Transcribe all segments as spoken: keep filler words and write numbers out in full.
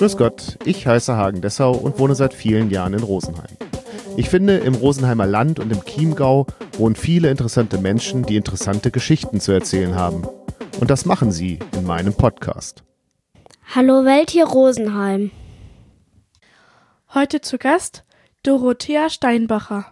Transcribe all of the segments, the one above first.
Grüß Gott, ich heiße Hagen Dessau und wohne seit vielen Jahren in Rosenheim. Ich finde, im Rosenheimer Land und im Chiemgau wohnen viele interessante Menschen, die interessante Geschichten zu erzählen haben. Und das machen sie in meinem Podcast. Hallo Welt hier Rosenheim. Heute zu Gast Dorothea Steinbacher.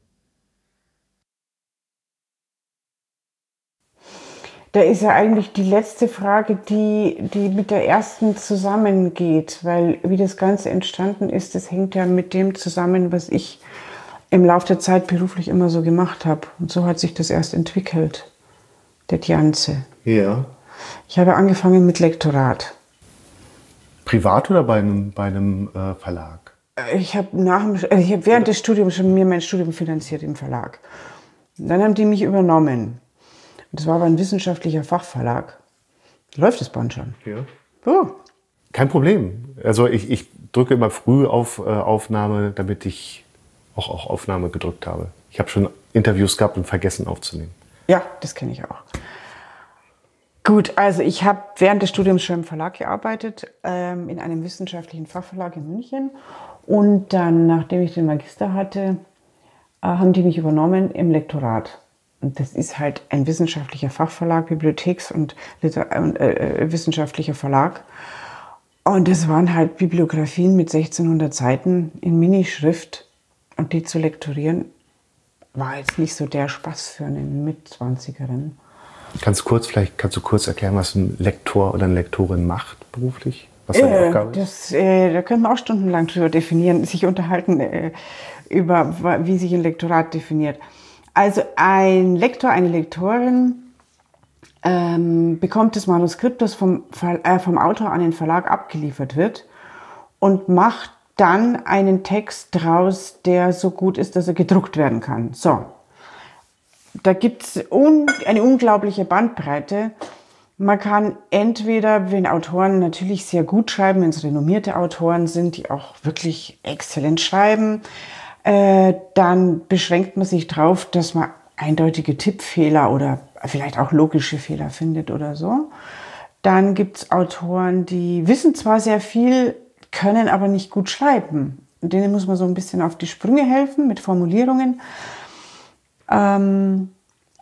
Da ist ja eigentlich die letzte Frage, die, die mit der ersten zusammengeht, weil wie das Ganze entstanden ist, das hängt ja mit dem zusammen, was ich im Laufe der Zeit beruflich immer so gemacht habe. Und so hat sich das erst entwickelt, der Ganze. Ja. Ich habe angefangen mit Lektorat. Privat oder bei einem, bei einem äh, Verlag? Ich habe nach dem, also ich habe während des Studiums schon mir mein Studium finanziert im Verlag. Und dann haben die mich übernommen. Das war aber ein wissenschaftlicher Fachverlag. Läuft das Band schon? Ja. Oh. Kein Problem. Also ich, ich drücke immer früh auf äh, Aufnahme, damit ich auch, auch Aufnahme gedrückt habe. Ich habe schon Interviews gehabt und vergessen aufzunehmen. Ja, das kenne ich auch. Gut, also ich habe während des Studiums schon im Verlag gearbeitet, ähm, in einem wissenschaftlichen Fachverlag in München. Und dann, nachdem ich den Magister hatte, äh, haben die mich übernommen im Lektorat. Und das ist halt ein wissenschaftlicher Fachverlag, Bibliotheks- und Liter- äh, wissenschaftlicher Verlag. Und das waren halt Bibliografien mit sechzehnhundert Seiten in Minischrift. Und die zu lektorieren, war jetzt nicht so der Spaß für eine Mitzwanzigerin. Kannst du kurz, vielleicht kannst du kurz erklären, was ein Lektor oder eine Lektorin macht beruflich? Was seine äh, Aufgabe ist? Das, äh, da können wir auch stundenlang drüber definieren, sich unterhalten äh, über, wie sich ein Lektorat definiert. Also ein Lektor, eine Lektorin ähm, bekommt das Manuskript, das vom, äh, vom Autor an den Verlag abgeliefert wird und macht dann einen Text draus, der so gut ist, dass er gedruckt werden kann. So, da gibt es un- eine unglaubliche Bandbreite. Man kann entweder, wenn Autoren natürlich sehr gut schreiben, wenn es renommierte Autoren sind, die auch wirklich exzellent schreiben, äh, dann beschränkt man sich drauf, dass man eindeutige Tippfehler oder vielleicht auch logische Fehler findet oder so. Dann gibt es Autoren, die wissen zwar sehr viel, können aber nicht gut schreiben. Denen muss man so ein bisschen auf die Sprünge helfen mit Formulierungen. Ähm,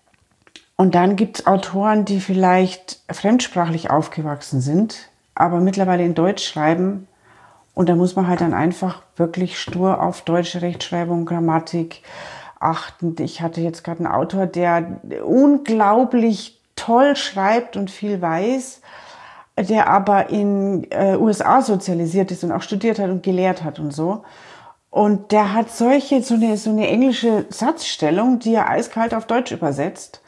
und dann gibt es Autoren, die vielleicht fremdsprachlich aufgewachsen sind, aber mittlerweile in Deutsch schreiben. Und da muss man halt dann einfach wirklich stur auf deutsche Rechtschreibung, Grammatik achten. Ich hatte jetzt gerade einen Autor, der unglaublich toll schreibt und viel weiß, der aber in äh, U S A sozialisiert ist und auch studiert hat und gelehrt hat und so. Und der hat solche, so eine, so eine englische Satzstellung, die er eiskalt auf Deutsch übersetzt.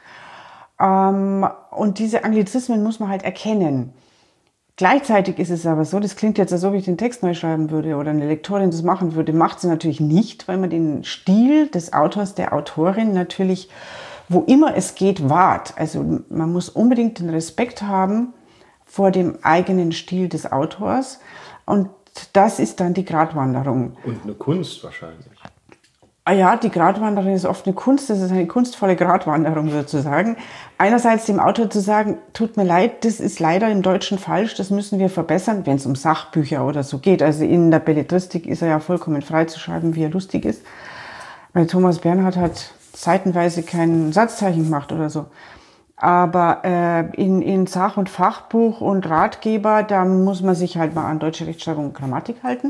Ähm, und diese Anglizismen muss man halt erkennen. Gleichzeitig ist es aber so, das klingt jetzt, als ob ich den Text neu schreiben würde oder eine Lektorin das machen würde, macht sie natürlich nicht, weil man den Stil des Autors, der Autorin natürlich, wo immer es geht, wahrt. Also man muss unbedingt den Respekt haben vor dem eigenen Stil des Autors und das ist dann die Gratwanderung. Und eine Kunst wahrscheinlich. Ah ja, die Gratwanderung ist oft eine Kunst, das ist eine kunstvolle Gratwanderung sozusagen. Einerseits dem Autor zu sagen, tut mir leid, das ist leider im Deutschen falsch, das müssen wir verbessern, wenn es um Sachbücher oder so geht. Also in der Belletristik ist er ja vollkommen frei zu schreiben, wie er lustig ist. Weil Thomas Bernhard hat seitenweise kein Satzzeichen gemacht oder so. Aber äh, in, in Sach- und Fachbuch und Ratgeber, da muss man sich halt mal an deutsche Rechtschreibung und Grammatik halten.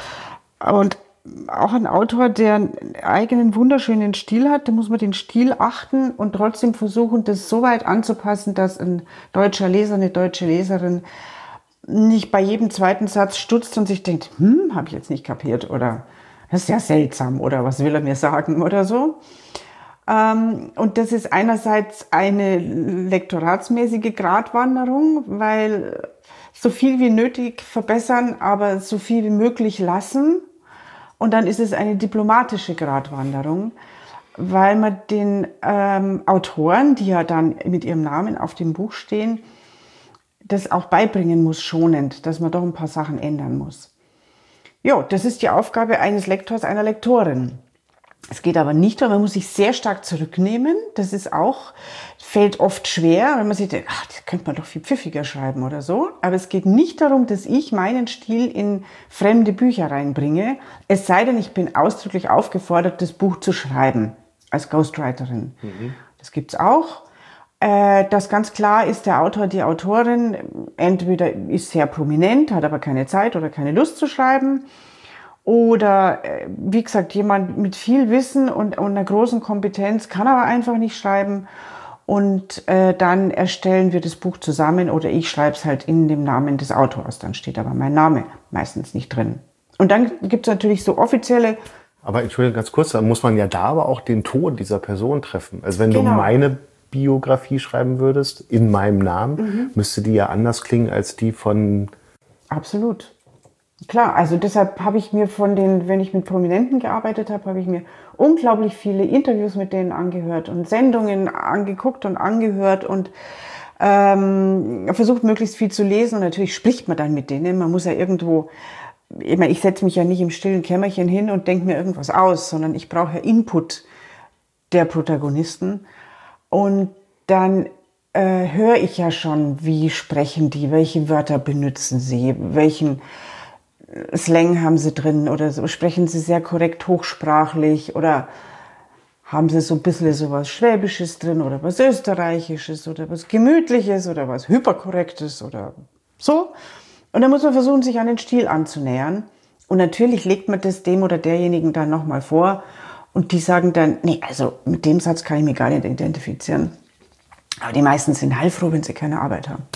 Und auch ein Autor, der einen eigenen wunderschönen Stil hat, da muss man den Stil achten und trotzdem versuchen, das so weit anzupassen, dass ein deutscher Leser, eine deutsche Leserin nicht bei jedem zweiten Satz stutzt und sich denkt, hm, habe ich jetzt nicht kapiert oder das ist ja seltsam oder was will er mir sagen oder so. Ähm, und das ist einerseits eine lektoratsmäßige Gratwanderung, weil so viel wie nötig verbessern, aber so viel wie möglich lassen. Und dann ist es eine diplomatische Gratwanderung, weil man den ähm, Autoren, die ja dann mit ihrem Namen auf dem Buch stehen, das auch beibringen muss, schonend, dass man doch ein paar Sachen ändern muss. Jo, das ist die Aufgabe eines Lektors, einer Lektorin. Es geht aber nicht, weil man muss sich sehr stark zurücknehmen. Das ist auch, fällt oft schwer, wenn man sich denkt, ach, das könnte man doch viel pfiffiger schreiben oder so. Aber es geht nicht darum, dass ich meinen Stil in fremde Bücher reinbringe. Es sei denn, ich bin ausdrücklich aufgefordert, das Buch zu schreiben, als Ghostwriterin. Mhm. Das gibt's auch. Äh, das ganz klar ist, der Autor, die Autorin, entweder ist sehr prominent, hat aber keine Zeit oder keine Lust zu schreiben. Oder, wie gesagt, jemand mit viel Wissen und, und einer großen Kompetenz kann aber einfach nicht schreiben. Und äh, dann erstellen wir das Buch zusammen oder ich schreibe es halt in dem Namen des Autors. Dann steht aber mein Name meistens nicht drin. Und dann gibt es natürlich so offizielle... Aber Entschuldigung, ganz kurz, dann muss man ja da aber auch den Ton dieser Person treffen. Also wenn Genau. du meine Biografie schreiben würdest, in meinem Namen, mhm. müsste die ja anders klingen als die von... Absolut. Klar, also deshalb habe ich mir von den, wenn ich mit Prominenten gearbeitet habe, habe ich mir unglaublich viele Interviews mit denen angehört und Sendungen angeguckt und angehört und ähm, versucht möglichst viel zu lesen. Und natürlich spricht man dann mit denen. Man muss ja irgendwo, ich meine, ich setze mich ja nicht im stillen Kämmerchen hin und denke mir irgendwas aus, sondern ich brauche ja Input der Protagonisten. Und dann äh, höre ich ja schon, wie sprechen die, welche Wörter benutzen sie, welchen Slang haben sie drin oder so, sprechen sie sehr korrekt hochsprachlich oder haben sie so ein bisschen so was Schwäbisches drin oder was Österreichisches oder was Gemütliches oder was Hyperkorrektes oder so. Und dann muss man versuchen, sich an den Stil anzunähern. Und natürlich legt man das dem oder derjenigen dann nochmal vor und die sagen dann, nee, also mit dem Satz kann ich mich gar nicht identifizieren. Aber die meisten sind heilfroh, wenn sie keine Arbeit haben.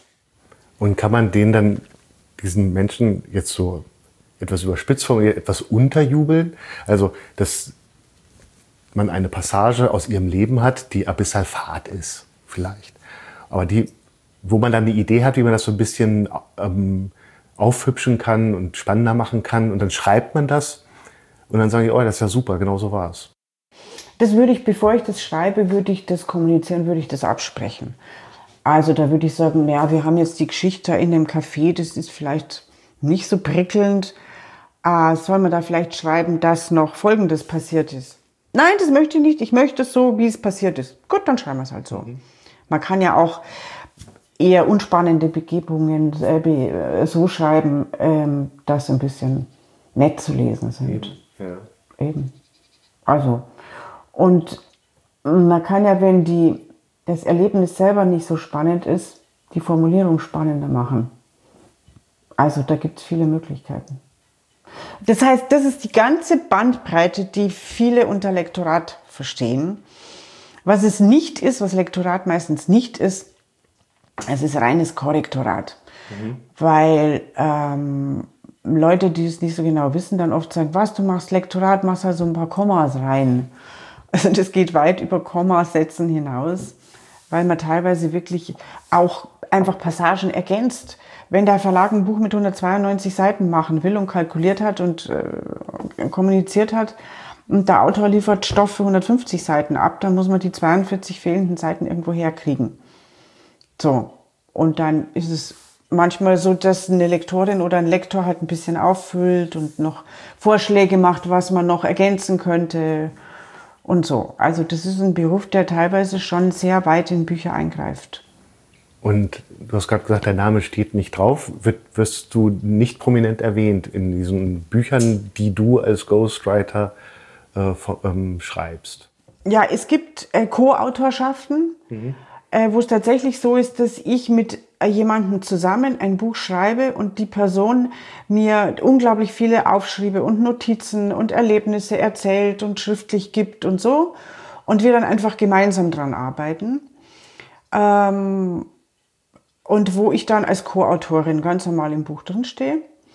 Und kann man denen dann diesen Menschen jetzt so etwas überspitzt formuliert, etwas unterjubeln? Also, dass man eine Passage aus ihrem Leben hat, die abyssal fad ist, vielleicht. Aber die, wo man dann die Idee hat, wie man das so ein bisschen ähm, aufhübschen kann und spannender machen kann. Und dann schreibt man das und dann sage ich, oh, das ist ja super, genau so war es. Das würde ich, bevor ich das schreibe, würde ich das kommunizieren, würde ich das absprechen. Also da würde ich sagen, ja, wir haben jetzt die Geschichte in dem Café, das ist vielleicht nicht so prickelnd. Ah, soll man da vielleicht schreiben, dass noch Folgendes passiert ist? Nein, das möchte ich nicht. Ich möchte es so, wie es passiert ist. Gut, dann schreiben wir es halt so. Mhm. Man kann ja auch eher unspannende Begebungen äh, be, so schreiben, ähm, dass ein bisschen nett zu lesen sind. Eben. Ja. Eben. Also, und man kann ja, wenn die das Erlebnis selber nicht so spannend ist, die Formulierung spannender machen. Also da gibt es viele Möglichkeiten. Das heißt, das ist die ganze Bandbreite, die viele unter Lektorat verstehen. Was es nicht ist, was Lektorat meistens nicht ist, es ist reines Korrektorat. Mhm. Weil ähm, Leute, die es nicht so genau wissen, dann oft sagen, was, du machst Lektorat, machst also ein paar Kommas rein. Also das geht weit über Kommasätzen hinaus, weil man teilweise wirklich auch einfach Passagen ergänzt. Wenn der Verlag ein Buch mit hundertzweiundneunzig Seiten machen will und kalkuliert hat und äh, kommuniziert hat und der Autor liefert Stoff für hundertfünfzig Seiten ab, dann muss man die zweiundvierzig fehlenden Seiten irgendwo herkriegen. So, und dann ist es manchmal so, dass eine Lektorin oder ein Lektor halt ein bisschen auffüllt und noch Vorschläge macht, was man noch ergänzen könnte. Und so. Also das ist ein Beruf, der teilweise schon sehr weit in Bücher eingreift. Und du hast gerade gesagt, dein Name steht nicht drauf. Wird, wirst du nicht prominent erwähnt in diesen Büchern, die du als Ghostwriter äh, ähm, schreibst? Ja, es gibt äh, Co-Autorschaften, mhm. äh, wo es tatsächlich so ist, dass ich mit äh, jemandem zusammen ein Buch schreibe und die Person mir unglaublich viele Aufschriebe und Notizen und Erlebnisse erzählt und schriftlich gibt und so. Und wir dann einfach gemeinsam dran arbeiten. Ähm, und wo ich dann als Co-Autorin ganz normal im Buch drin stehe.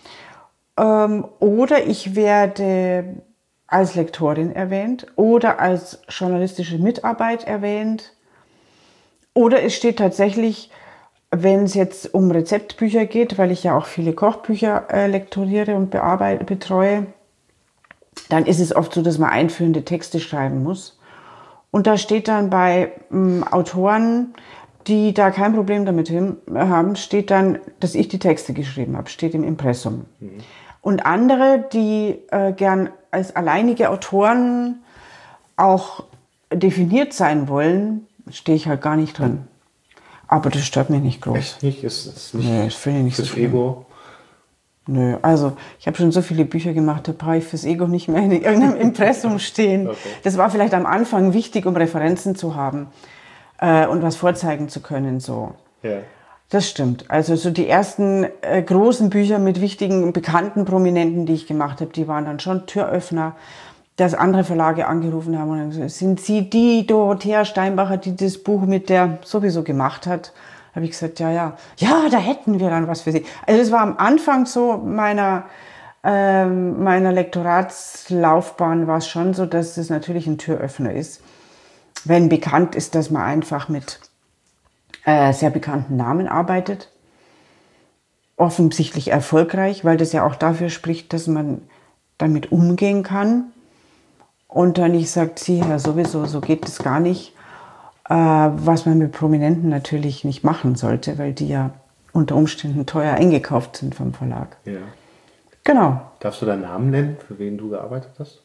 Ähm, oder ich werde als Lektorin erwähnt oder als journalistische Mitarbeit erwähnt. Oder es steht tatsächlich, wenn es jetzt um Rezeptbücher geht, weil ich ja auch viele Kochbücher äh, lektoriere und bearbeite, betreue, dann ist es oft so, dass man einführende Texte schreiben muss. Und da steht dann bei ähm, Autoren, die da kein Problem damit haben, steht dann, dass ich die Texte geschrieben habe, steht im Impressum. Mhm. Und andere, die äh, gern als alleinige Autoren auch definiert sein wollen, stehe ich halt gar nicht drin. Aber das stört mich nicht groß. Echt nicht? Ist es nicht nee, das finde ich nicht fürs so schlimm. Ego? Nö, also ich habe schon so viele Bücher gemacht, da brauche ich fürs Ego nicht mehr in irgendeinem Impressum stehen. Okay. Das war vielleicht am Anfang wichtig, um Referenzen zu haben äh, und was vorzeigen zu können. So. Ja. Das stimmt. Also so die ersten äh, großen Bücher mit wichtigen, bekannten Prominenten, die ich gemacht habe, die waren dann schon Türöffner, dass andere Verlage angerufen haben und gesagt, sind Sie die Dorothea Steinbacher, die das Buch mit der sowieso gemacht hat? Habe ich gesagt, ja, ja, ja, da hätten wir dann was für Sie. Also das war am Anfang so meiner, ähm, meiner Lektoratslaufbahn war es schon so, dass es natürlich ein Türöffner ist. Wenn bekannt ist, dass man einfach mit äh, sehr bekannten Namen arbeitet. Offensichtlich erfolgreich, weil das ja auch dafür spricht, dass man damit umgehen kann. Und dann ich sage, Sie, ja sowieso, so geht es gar nicht. Was man mit Prominenten natürlich nicht machen sollte, weil die ja unter Umständen teuer eingekauft sind vom Verlag. Ja. Genau. Darfst du deinen Namen nennen, für wen du gearbeitet hast?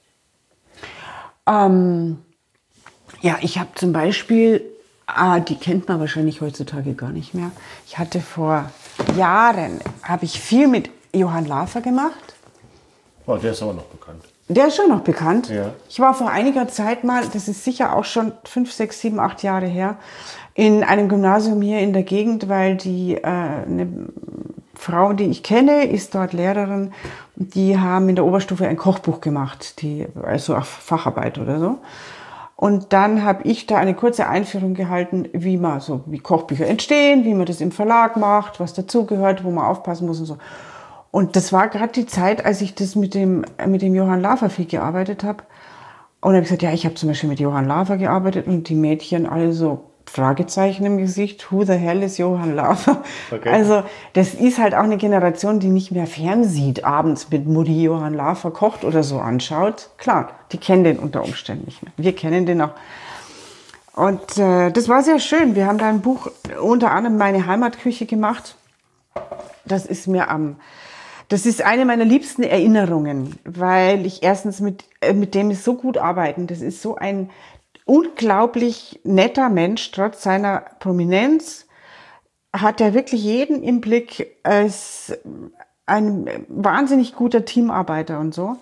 Ähm, ja, ich habe zum Beispiel, ah, die kennt man wahrscheinlich heutzutage gar nicht mehr. Ich hatte vor Jahren, habe ich viel mit Johann Lafer gemacht. Oh, der ist aber noch bekannt. Der ist schon noch bekannt. Ja. Ich war vor einiger Zeit mal, das ist sicher auch schon fünf, sechs, sieben, acht Jahre her, in einem Gymnasium hier in der Gegend, weil die äh, eine Frau, die ich kenne, ist dort Lehrerin. Die haben in der Oberstufe ein Kochbuch gemacht, die, also auf Facharbeit oder so. Und dann habe ich da eine kurze Einführung gehalten, wie man so, wie Kochbücher entstehen, wie man das im Verlag macht, was dazugehört, wo man aufpassen muss und so. Und das war gerade die Zeit, als ich das mit dem, mit dem Johann Lafer viel gearbeitet habe. Und dann habe ich gesagt, ja, ich habe zum Beispiel mit Johann Lafer gearbeitet und die Mädchen alle so Fragezeichen im Gesicht. Who the hell is Johann Lafer? Okay. Also das ist halt auch eine Generation, die nicht mehr fernsieht, abends mit Mutti Johann Lafer kocht oder so anschaut. Klar, die kennen den unter Umständen nicht mehr. Wir kennen den auch. Und äh, das war sehr schön. Wir haben da ein Buch, unter anderem meine Heimatküche gemacht. Das ist mir am... Das ist eine meiner liebsten Erinnerungen, weil ich erstens mit, mit dem so gut arbeiten. Das ist so ein unglaublich netter Mensch, trotz seiner Prominenz hat er wirklich jeden im Blick als ein wahnsinnig guter Teamarbeiter und so.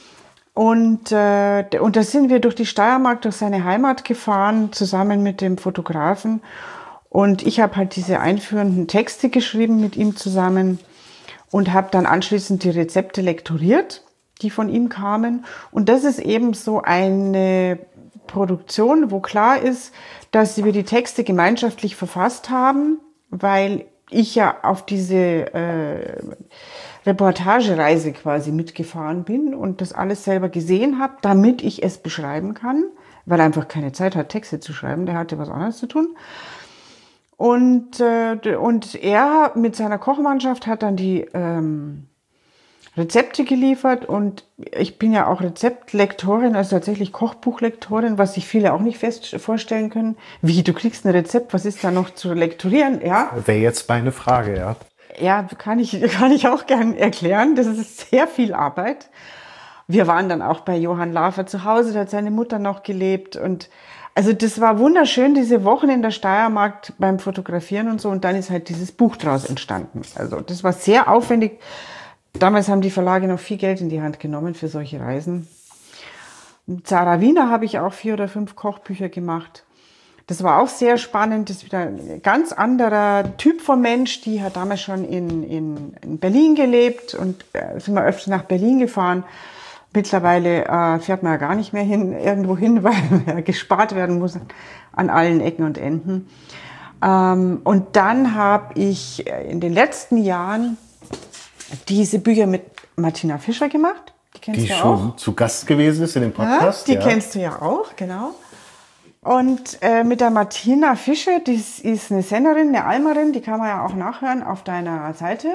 Und, äh, und da sind wir durch die Steiermark, durch seine Heimat gefahren, zusammen mit dem Fotografen. Und ich habe halt diese einführenden Texte geschrieben mit ihm zusammen. Und habe dann anschließend die Rezepte lektoriert, die von ihm kamen. Und das ist eben so eine Produktion, wo klar ist, dass wir die Texte gemeinschaftlich verfasst haben, weil ich ja auf diese äh, Reportagereise quasi mitgefahren bin und das alles selber gesehen habe, damit ich es beschreiben kann, weil er einfach keine Zeit hat, Texte zu schreiben. Der hatte was anderes zu tun. Und, äh, und er mit seiner Kochmannschaft hat dann die ähm, Rezepte geliefert und ich bin ja auch Rezeptlektorin, also tatsächlich Kochbuchlektorin, was sich viele auch nicht fest vorstellen können. Wie, du kriegst ein Rezept, was ist da noch zu lektorieren? Ja. Wäre jetzt meine Frage, ja. Ja, kann ich, kann ich auch gern erklären. Das ist sehr viel Arbeit. Wir waren dann auch bei Johann Lafer zu Hause, da hat seine Mutter noch gelebt und also das war wunderschön, diese Wochen in der Steiermark beim Fotografieren und so. Und dann ist halt dieses Buch draus entstanden. Also das war sehr aufwendig. Damals haben die Verlage noch viel Geld in die Hand genommen für solche Reisen. Mit Sarah Wiener habe ich auch vier oder fünf Kochbücher gemacht. Das war auch sehr spannend. Das ist wieder ein ganz anderer Typ von Mensch. Die hat damals schon in, in, in Berlin gelebt und äh, sind wir öfter nach Berlin gefahren. Mittlerweile äh, fährt man ja gar nicht mehr hin, irgendwo hin, weil ja gespart werden muss an allen Ecken und Enden. Ähm, und dann habe ich in den letzten Jahren diese Bücher mit Martina Fischer gemacht. Die kennst die du ja schon auch. Zu Gast gewesen ist in dem Podcast. Ja, die ja. kennst du ja auch, genau. Und äh, mit der Martina Fischer, die ist eine Sennerin, eine Almerin, die kann man ja auch nachhören auf deiner Seite.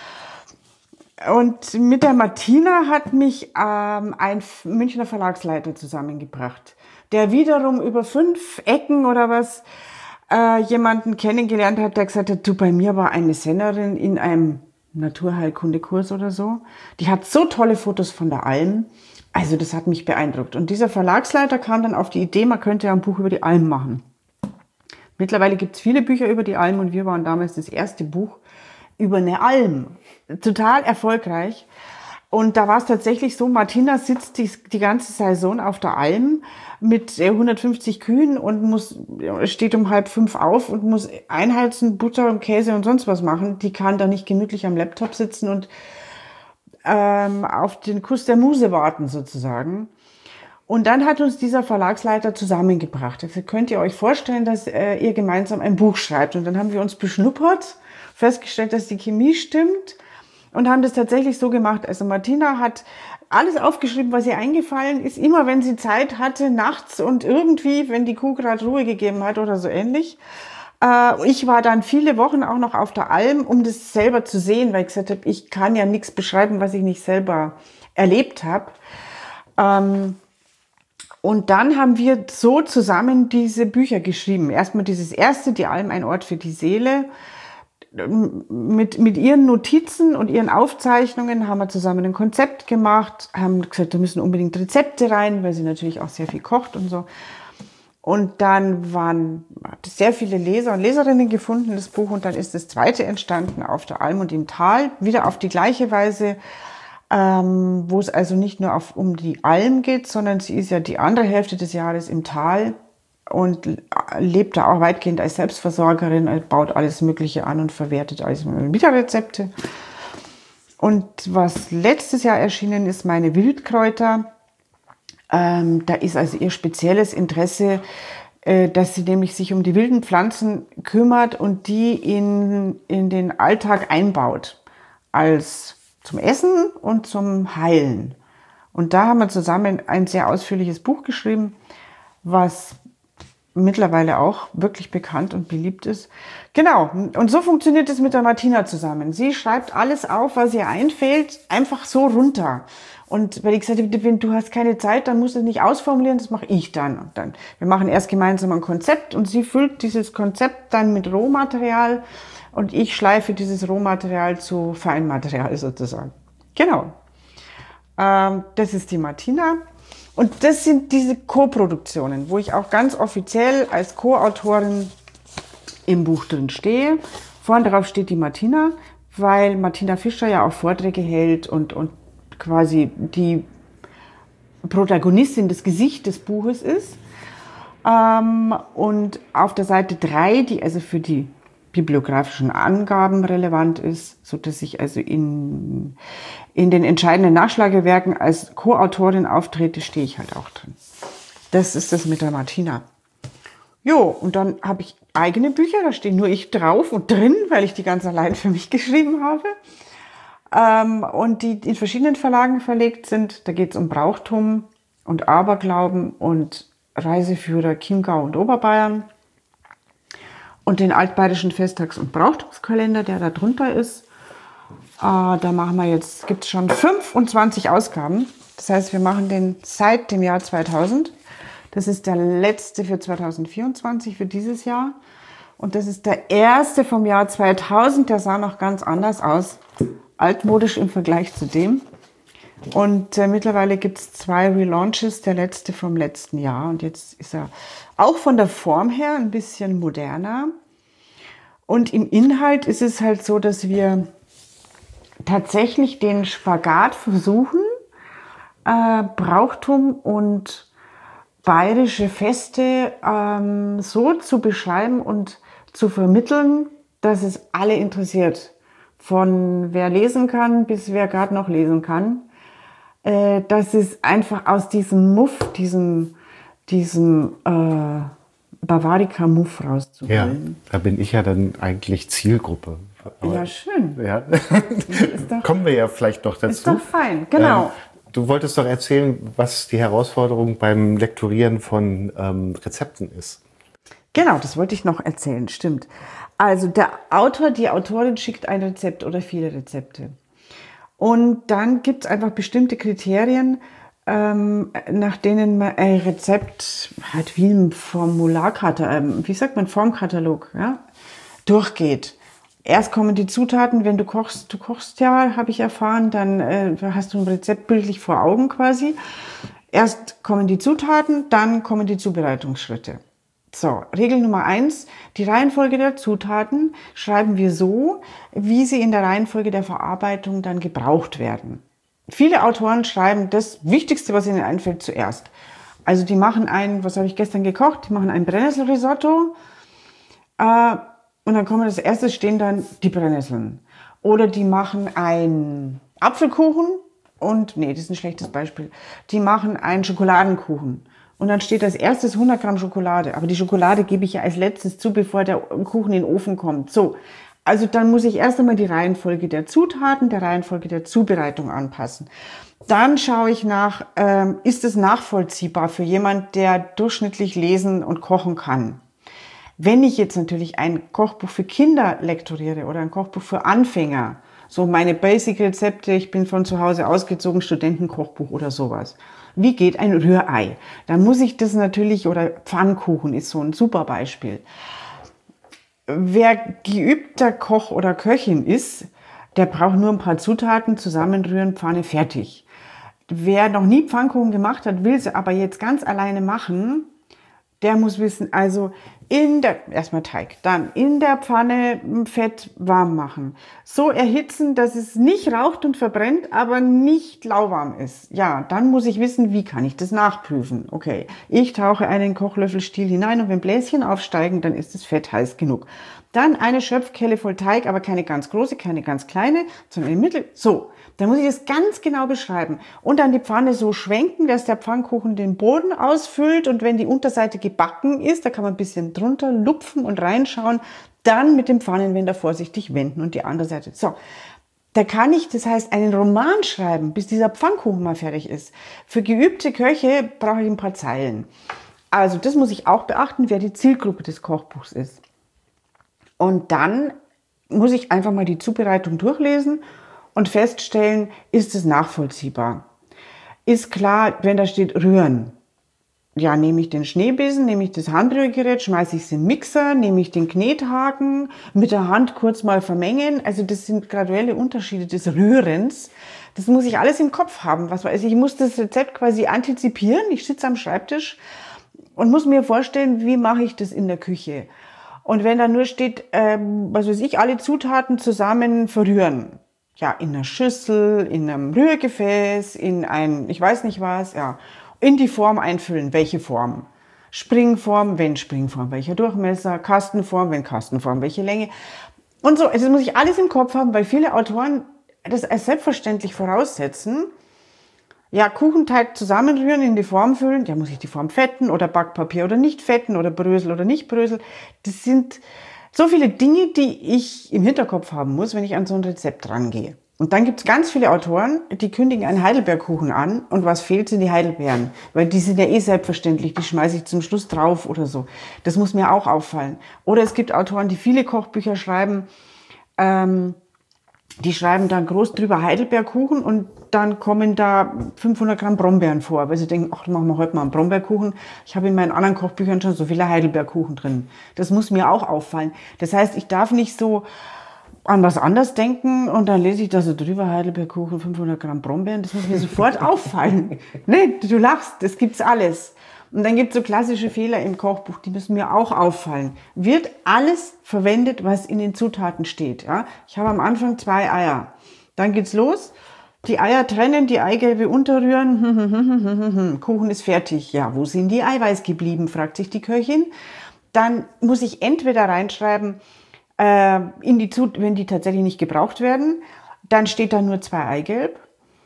Und mit der Martina hat mich ähm, ein Münchner Verlagsleiter zusammengebracht, der wiederum über fünf Ecken oder was äh, jemanden kennengelernt hat, der gesagt hat, du, bei mir war eine Sennerin in einem Naturheilkundekurs oder so. Die hat so tolle Fotos von der Alm. Also das hat mich beeindruckt. Und dieser Verlagsleiter kam dann auf die Idee, man könnte ja ein Buch über die Alm machen. Mittlerweile gibt es viele Bücher über die Alm und wir waren damals das erste Buch über eine Alm. Total erfolgreich. Und da war es tatsächlich so, Martina sitzt die, die ganze Saison auf der Alm mit hundertfünfzig Kühen und muss, steht um halb fünf auf und muss einheizen, Butter und Käse und sonst was machen. Die kann da nicht gemütlich am Laptop sitzen und ähm, auf den Kuss der Muse warten sozusagen. Und dann hat uns dieser Verlagsleiter zusammengebracht. Also könnt ihr euch vorstellen, dass äh, ihr gemeinsam ein Buch schreibt. Und dann haben wir uns beschnuppert, festgestellt, dass die Chemie stimmt und haben das tatsächlich so gemacht. Also Martina hat alles aufgeschrieben, was ihr eingefallen ist, immer wenn sie Zeit hatte, nachts und irgendwie, wenn die Kuh gerade Ruhe gegeben hat oder so ähnlich. Äh, ich war dann viele Wochen auch noch auf der Alm, um das selber zu sehen, weil ich gesagt habe, ich kann ja nichts beschreiben, was ich nicht selber erlebt habe. Ähm, Und dann haben wir so zusammen diese Bücher geschrieben. Erstmal dieses erste, die Alm, ein Ort für die Seele. Mit, mit ihren Notizen und ihren Aufzeichnungen haben wir zusammen ein Konzept gemacht, haben gesagt, da müssen unbedingt Rezepte rein, weil sie natürlich auch sehr viel kocht und so. Und dann waren hat sehr viele Leser und Leserinnen gefunden, das Buch. Und dann ist das zweite entstanden, auf der Alm und im Tal, wieder auf die gleiche Weise. Ähm, wo es also nicht nur auf, um die Alm geht, sondern sie ist ja die andere Hälfte des Jahres im Tal und lebt da auch weitgehend als Selbstversorgerin, baut alles Mögliche an und verwertet alles wieder Rezepte. Und was letztes Jahr erschienen ist, meine Wildkräuter, ähm, da ist also ihr spezielles Interesse, äh, dass sie nämlich sich um die wilden Pflanzen kümmert und die in, in den Alltag einbaut als zum Essen und zum Heilen. Und da haben wir zusammen ein sehr ausführliches Buch geschrieben, was mittlerweile auch wirklich bekannt und beliebt ist. Genau, und so funktioniert es mit der Martina zusammen. Sie schreibt alles auf, was ihr einfällt, einfach so runter. Und weil ich gesagt habe, wenn du hast keine Zeit, dann musst du es nicht ausformulieren, das mache ich dann. Und dann. Wir machen erst gemeinsam ein Konzept und sie füllt dieses Konzept dann mit Rohmaterial und ich schleife dieses Rohmaterial zu Feinmaterial sozusagen. Genau. Ähm, das ist die Martina. Und das sind diese Co-Produktionen, wo ich auch ganz offiziell als Co-Autorin im Buch drin stehe. Vorne drauf steht die Martina, weil Martina Fischer ja auch Vorträge hält und, und quasi die Protagonistin, das Gesicht des Buches ist. Ähm, und auf der Seite drei, die also für die bibliografischen Angaben relevant ist, so dass ich also in, in den entscheidenden Nachschlagewerken als Co-Autorin auftrete, stehe ich halt auch drin. Das ist das mit der Martina. Jo, und dann habe ich eigene Bücher, da stehe nur ich drauf und drin, weil ich die ganz allein für mich geschrieben habe. Ähm, und die in verschiedenen Verlagen verlegt sind. Da geht es um Brauchtum und Aberglauben und Reiseführer Chiemgau und Oberbayern. Und den altbayerischen Festtags- und Brauchtumskalender, der da drunter ist. Äh, da machen wir jetzt, gibt es schon fünfundzwanzig Ausgaben. Das heißt, wir machen den seit dem Jahr zweitausend. Das ist der letzte für zweitausendvierundzwanzig, für dieses Jahr. Und das ist der erste vom Jahr zweitausend. Der sah noch ganz anders aus. Altmodisch im Vergleich zu dem. Und äh, mittlerweile gibt es zwei Relaunches, der letzte vom letzten Jahr. Und jetzt ist er auch von der Form her ein bisschen moderner. Und im Inhalt ist es halt so, dass wir tatsächlich den Spagat versuchen, äh, Brauchtum und bayerische Feste ähm, so zu beschreiben und zu vermitteln, dass es alle interessiert. Von wer lesen kann bis wer gerade noch lesen kann. Äh, dass es einfach aus diesem Muff, diesem, diesem äh, Bavarica-Muff rauszuholen. Ja, da bin ich ja dann eigentlich Zielgruppe. Aber, ja, schön. Ja. Ist doch, Kommen wir ja vielleicht noch dazu. Ist doch fein, genau. Ähm, du wolltest doch erzählen, was die Herausforderung beim Lektorieren von ähm, Rezepten ist. Genau, das wollte ich noch erzählen, stimmt. Also der Autor, die Autorin schickt ein Rezept oder viele Rezepte. Und dann gibt es einfach bestimmte Kriterien, ähm, nach denen man ein Rezept halt wie ein Formularkatalog, ähm, wie sagt man, Formkatalog, ja, durchgeht. Erst kommen die Zutaten, wenn du kochst, du kochst ja, habe ich erfahren, dann äh, hast du ein Rezept bildlich vor Augen quasi. Erst kommen die Zutaten, dann kommen die Zubereitungsschritte. So, Regel Nummer eins, die Reihenfolge der Zutaten schreiben wir so, wie sie in der Reihenfolge der Verarbeitung dann gebraucht werden. Viele Autoren schreiben das Wichtigste, was ihnen einfällt, zuerst. Also die machen ein, was habe ich gestern gekocht, die machen ein Brennnesselrisotto, äh, und dann kommen als erstes stehen dann die Brennnesseln. Oder die machen einen Apfelkuchen und, nee, das ist ein schlechtes Beispiel. Die machen einen Schokoladenkuchen. Und dann steht als erstes hundert Gramm Schokolade. Aber die Schokolade gebe ich ja als letztes zu, bevor der Kuchen in den Ofen kommt. So. Also dann muss ich erst einmal die Reihenfolge der Zutaten, der Reihenfolge der Zubereitung anpassen. Dann schaue ich nach, ähm, ist es nachvollziehbar für jemand, der durchschnittlich lesen und kochen kann. Wenn ich jetzt natürlich ein Kochbuch für Kinder lektoriere oder ein Kochbuch für Anfänger, so meine Basic-Rezepte, ich bin von zu Hause ausgezogen, Studentenkochbuch oder sowas. Wie geht ein Rührei? Dann muss ich das natürlich, oder Pfannkuchen ist so ein super Beispiel. Wer geübter Koch oder Köchin ist, der braucht nur ein paar Zutaten, zusammenrühren, Pfanne, fertig. Wer noch nie Pfannkuchen gemacht hat, will sie aber jetzt ganz alleine machen, der muss wissen, also in der, erstmal Teig, dann in der Pfanne Fett warm machen. So erhitzen, dass es nicht raucht und verbrennt, aber nicht lauwarm ist. Ja, dann muss ich wissen, wie kann ich das nachprüfen. Okay, ich tauche einen Kochlöffelstiel hinein und wenn Bläschen aufsteigen, dann ist das Fett heiß genug. Dann eine Schöpfkelle voll Teig, aber keine ganz große, keine ganz kleine, sondern im Mittel. So, dann muss ich das ganz genau beschreiben. Und dann die Pfanne so schwenken, dass der Pfannkuchen den Boden ausfüllt. Und wenn die Unterseite gebacken ist, da kann man ein bisschen drunter lupfen und reinschauen. Dann mit dem Pfannenwender vorsichtig wenden und die andere Seite. So, da kann ich, das heißt, einen Roman schreiben, bis dieser Pfannkuchen mal fertig ist. Für geübte Köche brauche ich ein paar Zeilen. Also das muss ich auch beachten, wer die Zielgruppe des Kochbuchs ist. Und dann muss ich einfach mal die Zubereitung durchlesen und feststellen, ist es nachvollziehbar? Ist klar, wenn da steht rühren. Ja, nehme ich den Schneebesen, nehme ich das Handrührgerät, schmeiße ich es in den Mixer, nehme ich den Knethaken, mit der Hand kurz mal vermengen. Also das sind graduelle Unterschiede des Rührens. Das muss ich alles im Kopf haben. Was weiß ich, ich muss das Rezept quasi antizipieren. Ich sitze am Schreibtisch und muss mir vorstellen, wie mache ich das in der Küche. Und wenn da nur steht, ähm, was weiß ich, alle Zutaten zusammen verrühren. Ja, in einer Schüssel, in einem Rührgefäß, in ein, ich weiß nicht was, ja. In die Form einfüllen. Welche Form? Springform, wenn Springform, welcher Durchmesser? Kastenform, wenn Kastenform, welche Länge? Und so, das muss ich alles im Kopf haben, weil viele Autoren das als selbstverständlich voraussetzen. Ja, Kuchenteig zusammenrühren, in die Form füllen. Ja, muss ich die Form fetten oder Backpapier oder nicht fetten oder Brösel oder nicht Brösel. Das sind so viele Dinge, die ich im Hinterkopf haben muss, wenn ich an so ein Rezept rangehe. Und dann gibt es ganz viele Autoren, die kündigen einen Heidelbeerkuchen an und was fehlt, sind die Heidelbeeren. Weil die sind ja eh selbstverständlich, die schmeiße ich zum Schluss drauf oder so. Das muss mir auch auffallen. Oder es gibt Autoren, die viele Kochbücher schreiben, ähm, die schreiben dann groß drüber Heidelbeerkuchen und dann kommen da fünfhundert Gramm Brombeeren vor, weil sie denken, ach, machen wir heute mal einen Brombeerkuchen. Ich habe in meinen anderen Kochbüchern schon so viele Heidelbeerkuchen drin. Das muss mir auch auffallen. Das heißt, ich darf nicht so an was anderes denken und dann lese ich da so drüber Heidelbeerkuchen, fünfhundert Gramm Brombeeren. Das muss mir sofort auffallen. Nee, du lachst, das gibt's alles. Und dann gibt es so klassische Fehler im Kochbuch, die müssen mir auch auffallen. Wird alles verwendet, was in den Zutaten steht? Ja? Ich habe am Anfang zwei Eier. Dann geht's los. Die Eier trennen, die Eigelbe unterrühren. Kuchen ist fertig. Ja, wo sind die Eiweiß geblieben, fragt sich die Köchin. Dann muss ich entweder reinschreiben, äh, in die Zut- wenn die tatsächlich nicht gebraucht werden, dann steht da nur zwei Eigelb.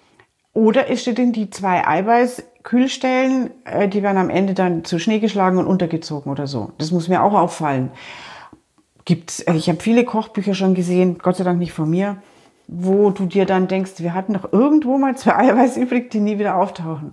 Oder es steht in die zwei Eiweiß-Kühlstellen, äh, die werden am Ende dann zu Schnee geschlagen und untergezogen oder so. Das muss mir auch auffallen. Gibt's, äh, ich habe viele Kochbücher schon gesehen, Gott sei Dank nicht von mir, wo du dir dann denkst, wir hatten doch irgendwo mal zwei Eiweiß übrig, die nie wieder auftauchen.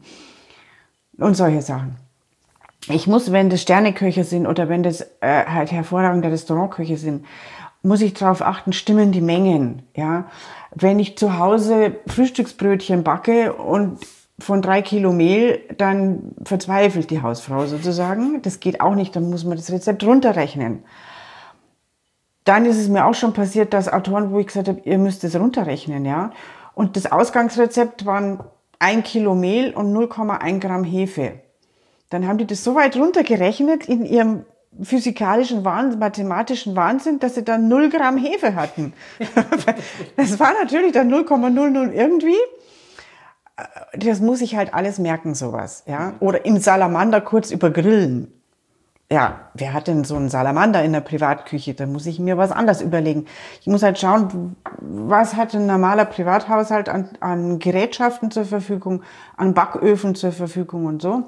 Und solche Sachen. Ich muss, wenn das Sterneköche sind oder wenn das äh, halt hervorragende Restaurantköche sind, muss ich darauf achten, stimmen die Mengen. Ja, wenn ich zu Hause Frühstücksbrötchen backe und von drei Kilo Mehl, dann verzweifelt die Hausfrau sozusagen. Das geht auch nicht, dann muss man das Rezept runterrechnen. dann ist es mir auch schon passiert, dass Autoren, wo ich gesagt habe, ihr müsst es runterrechnen, ja. Und das Ausgangsrezept waren ein Kilo Mehl und null Komma eins Gramm Hefe. Dann haben die das so weit runtergerechnet in ihrem physikalischen Wahnsinn, mathematischen Wahnsinn, dass sie dann null Gramm Hefe hatten. Das war natürlich dann null Komma null null irgendwie. Das muss ich halt alles merken, sowas, ja. Oder im Salamander kurz übergrillen. Ja, wer hat denn so einen Salamander in der Privatküche? Da muss ich mir was anderes überlegen. Ich muss halt schauen, was hat ein normaler Privathaushalt an, an Gerätschaften zur Verfügung, an Backöfen zur Verfügung und so.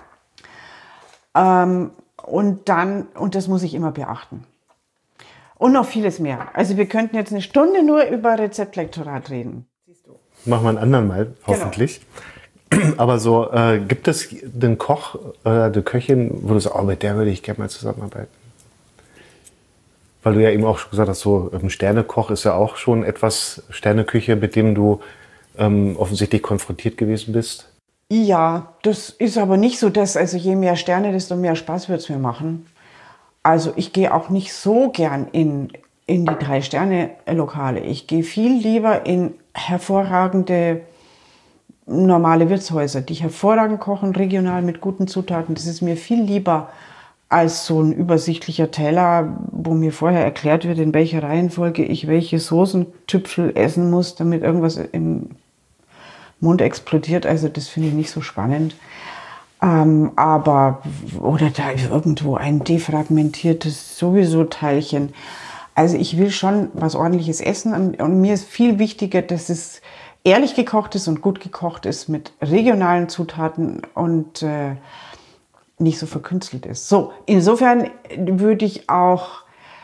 Ähm, und dann, und das muss ich immer beachten. Und noch vieles mehr. Also wir könnten jetzt eine Stunde nur über Rezeptlektorat reden. Machen wir einen anderen Mal, hoffentlich. Genau. Aber so, äh, gibt es den Koch oder die Köchin, wo du sagst, oh, mit der würde ich gerne mal zusammenarbeiten? Weil du ja eben auch schon gesagt hast, so ein Sternekoch ist ja auch schon etwas Sterneküche, mit dem du ähm, offensichtlich konfrontiert gewesen bist. Ja, das ist aber nicht so, dass, also je mehr Sterne, desto mehr Spaß wird es mir machen. Also ich gehe auch nicht so gern in, in die Drei-Sterne-Lokale. Ich gehe viel lieber in hervorragende normale Wirtshäuser, die hervorragend kochen, regional mit guten Zutaten. Das ist mir viel lieber als so ein übersichtlicher Teller, wo mir vorher erklärt wird, in welcher Reihenfolge ich welche Soßentüpfel essen muss, damit irgendwas im Mund explodiert. Also das finde ich nicht so spannend. Ähm, aber, oder da ist irgendwo ein defragmentiertes Sowieso-Teilchen. Also ich will schon was Ordentliches essen und, und mir ist viel wichtiger, dass es ehrlich gekocht ist und gut gekocht ist mit regionalen Zutaten und äh, nicht so verkünstelt ist. So, insofern würde ich auch,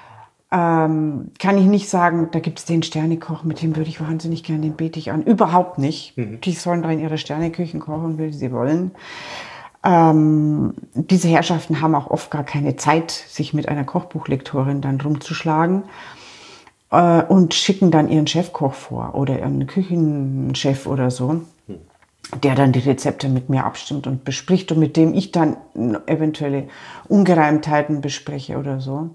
ähm, kann ich nicht sagen, da gibt es den Sternekoch, mit dem würde ich wahnsinnig gerne, den bete ich an. Überhaupt nicht. Mhm. Die sollen da in ihrer Sterneküche kochen, wie sie wollen. Ähm, diese Herrschaften haben auch oft gar keine Zeit, sich mit einer Kochbuchlektorin dann rumzuschlagen. Und schicken dann ihren Chefkoch vor oder ihren Küchenchef oder so, der dann die Rezepte mit mir abstimmt und bespricht und mit dem ich dann eventuelle Ungereimtheiten bespreche oder so.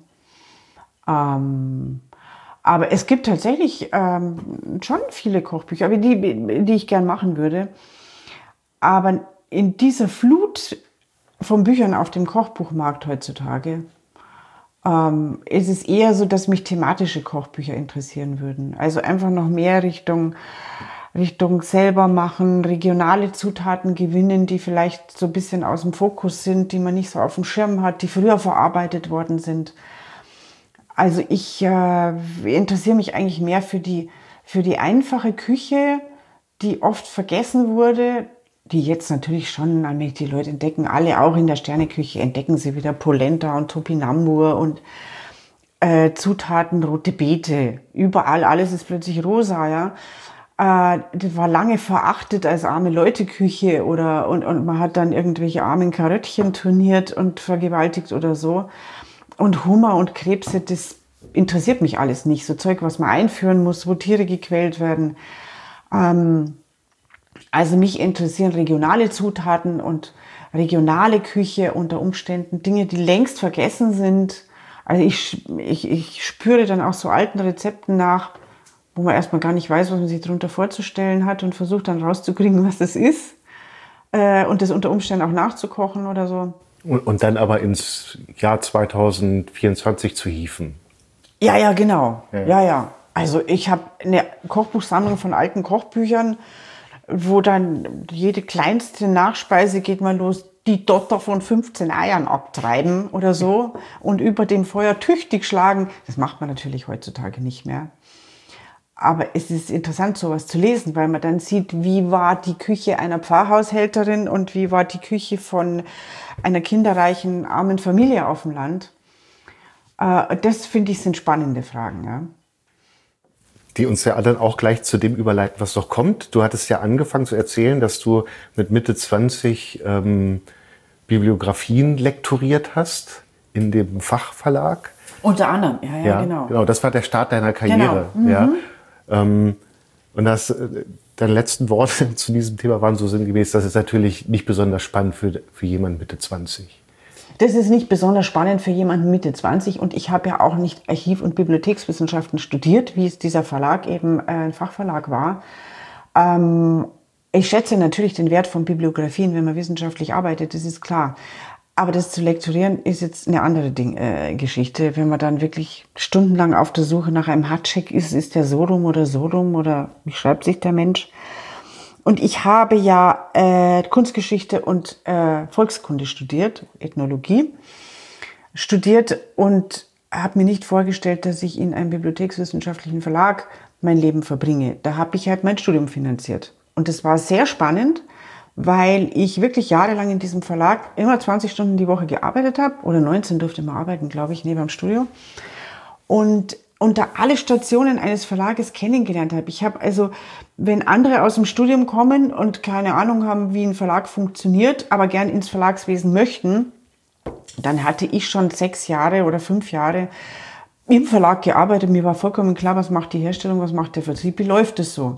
Ähm, aber es gibt tatsächlich ähm, schon viele Kochbücher, die, die ich gern machen würde. Aber in dieser Flut von Büchern auf dem Kochbuchmarkt heutzutage Ähm, ist es eher so, dass mich thematische Kochbücher interessieren würden. Also einfach noch mehr Richtung, Richtung selber machen, regionale Zutaten gewinnen, die vielleicht so ein bisschen aus dem Fokus sind, die man nicht so auf dem Schirm hat, die früher verarbeitet worden sind. Also ich äh, interessiere mich eigentlich mehr für die, für die einfache Küche, die oft vergessen wurde, die jetzt natürlich schon, die Leute entdecken, alle auch in der Sterneküche, entdecken sie wieder Polenta und Topinambur und äh, Zutaten, rote Beete, überall, alles ist plötzlich rosa, ja. Äh, das war lange verachtet als arme Leute-Küche oder, und, und man hat dann irgendwelche armen Karöttchen turniert und vergewaltigt oder so. Und Hummer und Krebse, das interessiert mich alles nicht. So Zeug, was man einführen muss, wo Tiere gequält werden. Ähm, Also mich interessieren regionale Zutaten und regionale Küche unter Umständen, Dinge, die längst vergessen sind. Also ich, ich, ich spüre dann auch so alten Rezepten nach, wo man erstmal gar nicht weiß, was man sich darunter vorzustellen hat und versucht dann rauszukriegen, was das ist äh, und das unter Umständen auch nachzukochen oder so. Und, und dann aber ins Jahr zweitausendvierundzwanzig zu hieven. Ja, ja, genau. Ja, ja. ja. Also ich habe eine Kochbuchsammlung von alten Kochbüchern, wo dann jede kleinste Nachspeise geht mal los, die Dotter von fünfzehn Eiern abtreiben oder so und über dem Feuer tüchtig schlagen. Das macht man natürlich heutzutage nicht mehr. Aber es ist interessant, sowas zu lesen, weil man dann sieht, wie war die Küche einer Pfarrhaushälterin und wie war die Küche von einer kinderreichen, armen Familie auf dem Land. Das, finde ich, sind spannende Fragen, ja. Die uns ja dann auch gleich zu dem überleiten, was noch kommt. Du hattest ja angefangen zu erzählen, dass du mit Mitte zwanzig ähm, Bibliografien lektoriert hast in dem Fachverlag. Unter anderem, ja, ja, ja, genau. Genau, das war der Start deiner Karriere. Genau. Mhm. Ja. Ähm, und das, äh, deine letzten Worte zu diesem Thema waren so sinngemäß, das ist natürlich nicht besonders spannend für, für jemanden Mitte zwanzig. Das ist nicht besonders spannend für jemanden Mitte zwanzig und ich habe ja auch nicht Archiv- und Bibliothekswissenschaften studiert, wie es dieser Verlag eben äh, ein Fachverlag war. Ähm, ich schätze natürlich den Wert von Bibliografien, wenn man wissenschaftlich arbeitet, das ist klar. Aber das zu lektorieren ist jetzt eine andere Ding, äh, Geschichte. Wenn man dann wirklich stundenlang auf der Suche nach einem Hatschek ist, ist der so rum oder so rum oder wie schreibt sich der Mensch? Und ich habe ja äh, Kunstgeschichte und äh, Volkskunde studiert, Ethnologie studiert und habe mir nicht vorgestellt, dass ich in einem bibliothekswissenschaftlichen Verlag mein Leben verbringe. Da habe ich halt mein Studium finanziert. Und das war sehr spannend, weil ich wirklich jahrelang in diesem Verlag immer zwanzig Stunden die Woche gearbeitet habe. Oder neunzehn durfte man arbeiten, glaube ich, neben dem Studio. Und und da alle Stationen eines Verlages kennengelernt habe. Ich habe also, wenn andere aus dem Studium kommen und keine Ahnung haben, wie ein Verlag funktioniert, aber gern ins Verlagswesen möchten, dann hatte ich schon sechs Jahre oder fünf Jahre im Verlag gearbeitet. Mir war vollkommen klar, was macht die Herstellung, was macht der Vertrieb, wie läuft es so.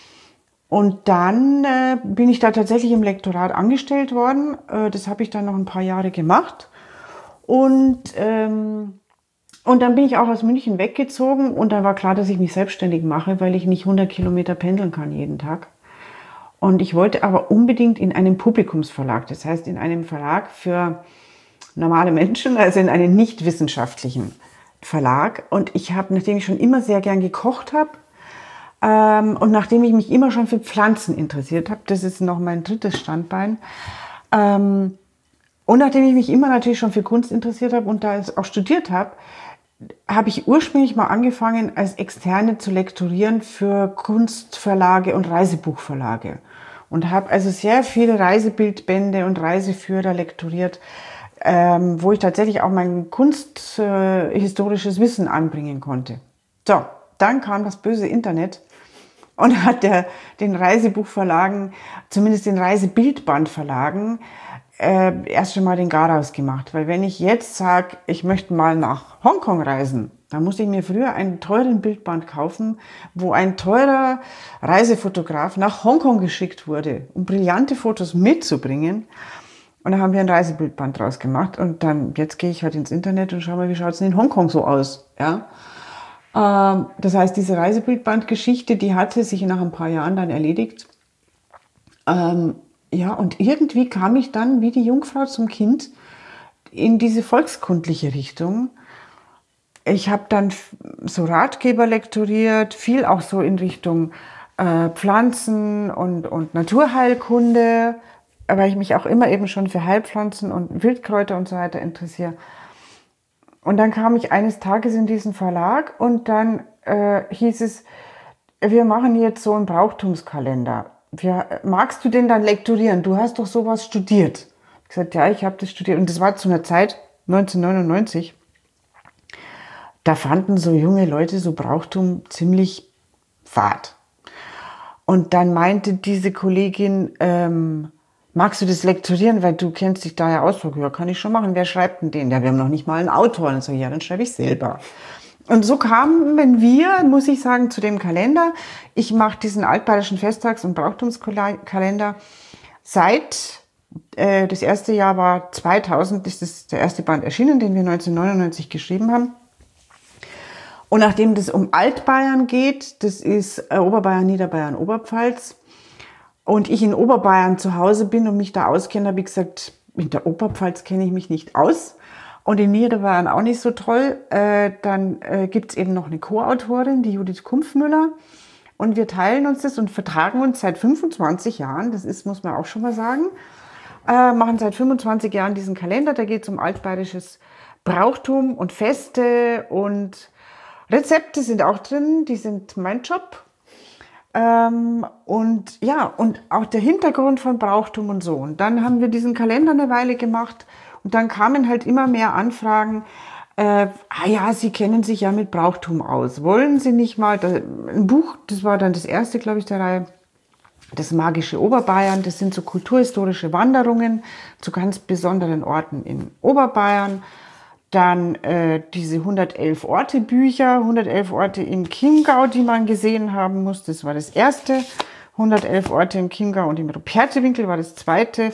Und dann äh, bin ich da tatsächlich im Lektorat angestellt worden. Äh, das habe ich dann noch ein paar Jahre gemacht. Und ähm, Und dann bin ich auch aus München weggezogen und dann war klar, dass ich mich selbstständig mache, weil ich nicht hundert Kilometer pendeln kann jeden Tag. Und ich wollte aber unbedingt in einem Publikumsverlag, das heißt in einem Verlag für normale Menschen, also in einem nicht wissenschaftlichen Verlag. Und ich habe, nachdem ich schon immer sehr gern gekocht habe ähm, und nachdem ich mich immer schon für Pflanzen interessiert habe, das ist noch mein drittes Standbein, ähm, und nachdem ich mich immer natürlich schon für Kunst interessiert habe und da auch studiert habe, habe ich ursprünglich mal angefangen, als Externe zu lektorieren für Kunstverlage und Reisebuchverlage. Und habe also sehr viele Reisebildbände und Reiseführer lektoriert, ähm, wo ich tatsächlich auch mein kunsthistorisches äh, Wissen anbringen konnte. So, dann kam das böse Internet und hat der, den Reisebuchverlagen, zumindest den Reisebildbandverlagen, Äh, erst schon mal den Garaus gemacht. Weil wenn ich jetzt sage, ich möchte mal nach Hongkong reisen, dann musste ich mir früher einen teuren Bildband kaufen, wo ein teurer Reisefotograf nach Hongkong geschickt wurde, um brillante Fotos mitzubringen. Und dann haben wir ein Reisebildband draus gemacht. Und dann, jetzt gehe ich halt ins Internet und schaue mal, wie schaut es in Hongkong so aus. Ja? Ähm, das heißt, diese Reisebildbandgeschichte, die hatte sich nach ein paar Jahren dann erledigt. Ähm, Ja, und irgendwie kam ich dann wie die Jungfrau zum Kind in diese volkskundliche Richtung. Ich habe dann so Ratgeber lektoriert, viel auch so in Richtung äh, Pflanzen und, und Naturheilkunde, weil ich mich auch immer eben schon für Heilpflanzen und Wildkräuter und so weiter interessiere. Und dann kam ich eines Tages in diesen Verlag und dann äh, hieß es, wir machen jetzt so einen Brauchtumskalender. Ja, magst du den dann lektorieren? Du hast doch sowas studiert. Ich habe gesagt, ja, ich habe das studiert. Und das war zu einer Zeit, neunzehnhundertneunundneunzig, da fanden so junge Leute so Brauchtum ziemlich fad. Und dann meinte diese Kollegin, ähm, magst du das lektorieren, weil du kennst dich da ja aus. Ja, kann ich schon machen. Wer schreibt denn den? Ja, wir haben noch nicht mal einen Autor. Und so, ja, dann schreibe ich selber. Und so kamen wir, muss ich sagen, zu dem Kalender. Ich mache diesen altbayerischen Festtags- und Brauchtumskalender seit, äh, das erste Jahr war zweitausend, ist das der erste Band erschienen, den wir neunzehnhundertneunundneunzig geschrieben haben. Und nachdem das um Altbayern geht, das ist äh, Oberbayern, Niederbayern, Oberpfalz, und ich in Oberbayern zu Hause bin und mich da auskenne, habe ich gesagt, in der Oberpfalz kenne ich mich nicht aus. Und in Niederbayern auch nicht so toll. Äh, dann äh, gibt es eben noch eine Co-Autorin, die Judith Kumpfmüller. Und wir teilen uns das und vertragen uns seit fünfundzwanzig Jahren, das ist, muss man auch schon mal sagen, äh, machen seit fünfundzwanzig Jahren diesen Kalender. Da geht es um altbayerisches Brauchtum und Feste und Rezepte sind auch drin, die sind mein Job. Ähm, und ja, und auch der Hintergrund von Brauchtum und so. Und dann haben wir diesen Kalender eine Weile gemacht. Und dann kamen halt immer mehr Anfragen, äh, ah ja, Sie kennen sich ja mit Brauchtum aus. Wollen Sie nicht mal, da, ein Buch, das war dann das erste, glaube ich, der Reihe, das magische Oberbayern, das sind so kulturhistorische Wanderungen zu ganz besonderen Orten in Oberbayern. Dann äh, diese hundertelf Orte Bücher, hundertelf Orte im Chiemgau, die man gesehen haben muss, das war das erste. hundertelf Orte im Chiemgau und im Rupertewinkel war das zweite.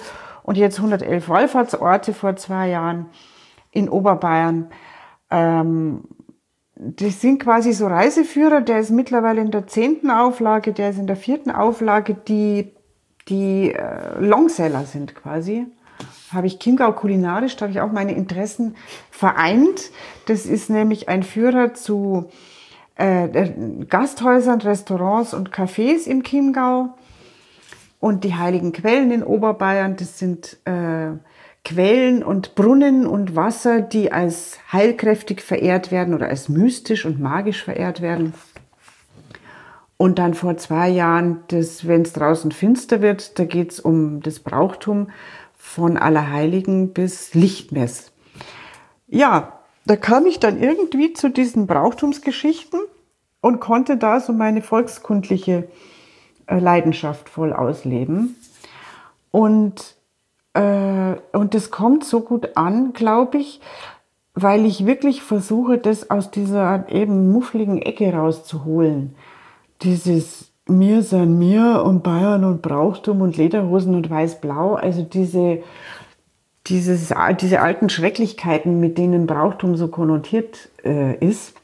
und jetzt hundertelf Wallfahrtsorte vor zwei Jahren in Oberbayern. Ähm, das sind quasi so Reiseführer, der ist mittlerweile in der zehnten Auflage, der ist in der vierten Auflage, die, die äh, Longseller sind quasi. Habe ich Chiemgau kulinarisch, da habe ich auch meine Interessen vereint. Das ist nämlich ein Führer zu äh, Gasthäusern, Restaurants und Cafés im Chiemgau. Und die heiligen Quellen in Oberbayern, das sind äh, Quellen und Brunnen und Wasser, die als heilkräftig verehrt werden oder als mystisch und magisch verehrt werden. Und dann vor zwei Jahren, wenn es draußen finster wird, da geht es um das Brauchtum von Allerheiligen bis Lichtmess. Ja, da kam ich dann irgendwie zu diesen Brauchtumsgeschichten und konnte da so meine volkskundliche Leidenschaft voll ausleben. Und, äh, und das kommt so gut an, glaube ich, weil ich wirklich versuche, das aus dieser eben muffligen Ecke rauszuholen. Dieses Mir sein Mir und Bayern und Brauchtum und Lederhosen und Weiß-Blau, also diese, dieses, diese alten Schrecklichkeiten, mit denen Brauchtum so konnotiert äh, ist.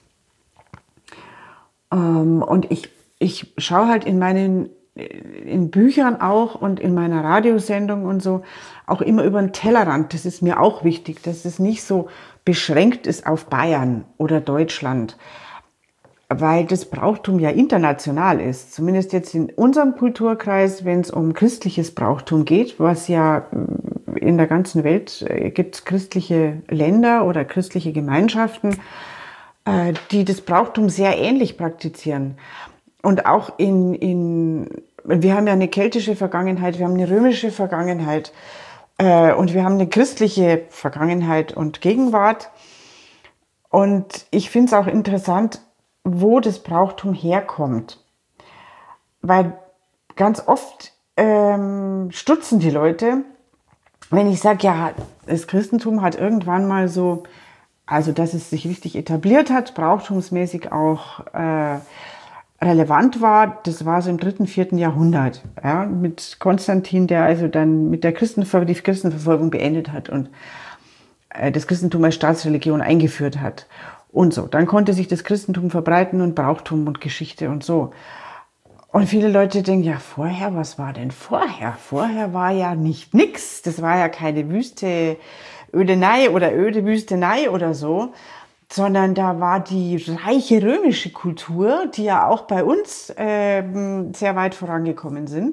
Ähm, und ich Ich schaue halt in meinen, in Büchern auch und in meiner Radiosendung und so auch immer über den Tellerrand. Das ist mir auch wichtig, dass es nicht so beschränkt ist auf Bayern oder Deutschland, weil das Brauchtum ja international ist. Zumindest jetzt in unserem Kulturkreis, wenn es um christliches Brauchtum geht, was ja in der ganzen Welt gibt es christliche Länder oder christliche Gemeinschaften, die das Brauchtum sehr ähnlich praktizieren. Und auch in, in, wir haben ja eine keltische Vergangenheit, wir haben eine römische Vergangenheit äh, und wir haben eine christliche Vergangenheit und Gegenwart. Und ich finde es auch interessant, wo das Brauchtum herkommt. Weil ganz oft ähm, stutzen die Leute, wenn ich sage, ja, das Christentum hat irgendwann mal so, also dass es sich richtig etabliert hat, brauchtumsmäßig auch äh, relevant war, das war so im dritten, vierten Jahrhundert, ja, mit Konstantin, der also dann mit der Christenver- die Christenverfolgung beendet hat und äh, das Christentum als Staatsreligion eingeführt hat und so. Dann konnte sich das Christentum verbreiten und Brauchtum und Geschichte und so. Und viele Leute denken, ja, vorher, was war denn vorher? Vorher war ja nicht nix, das war ja keine Wüste Ödenei oder öde Wüstenei oder so, sondern da war die reiche römische Kultur, die ja auch bei uns äh, sehr weit vorangekommen sind.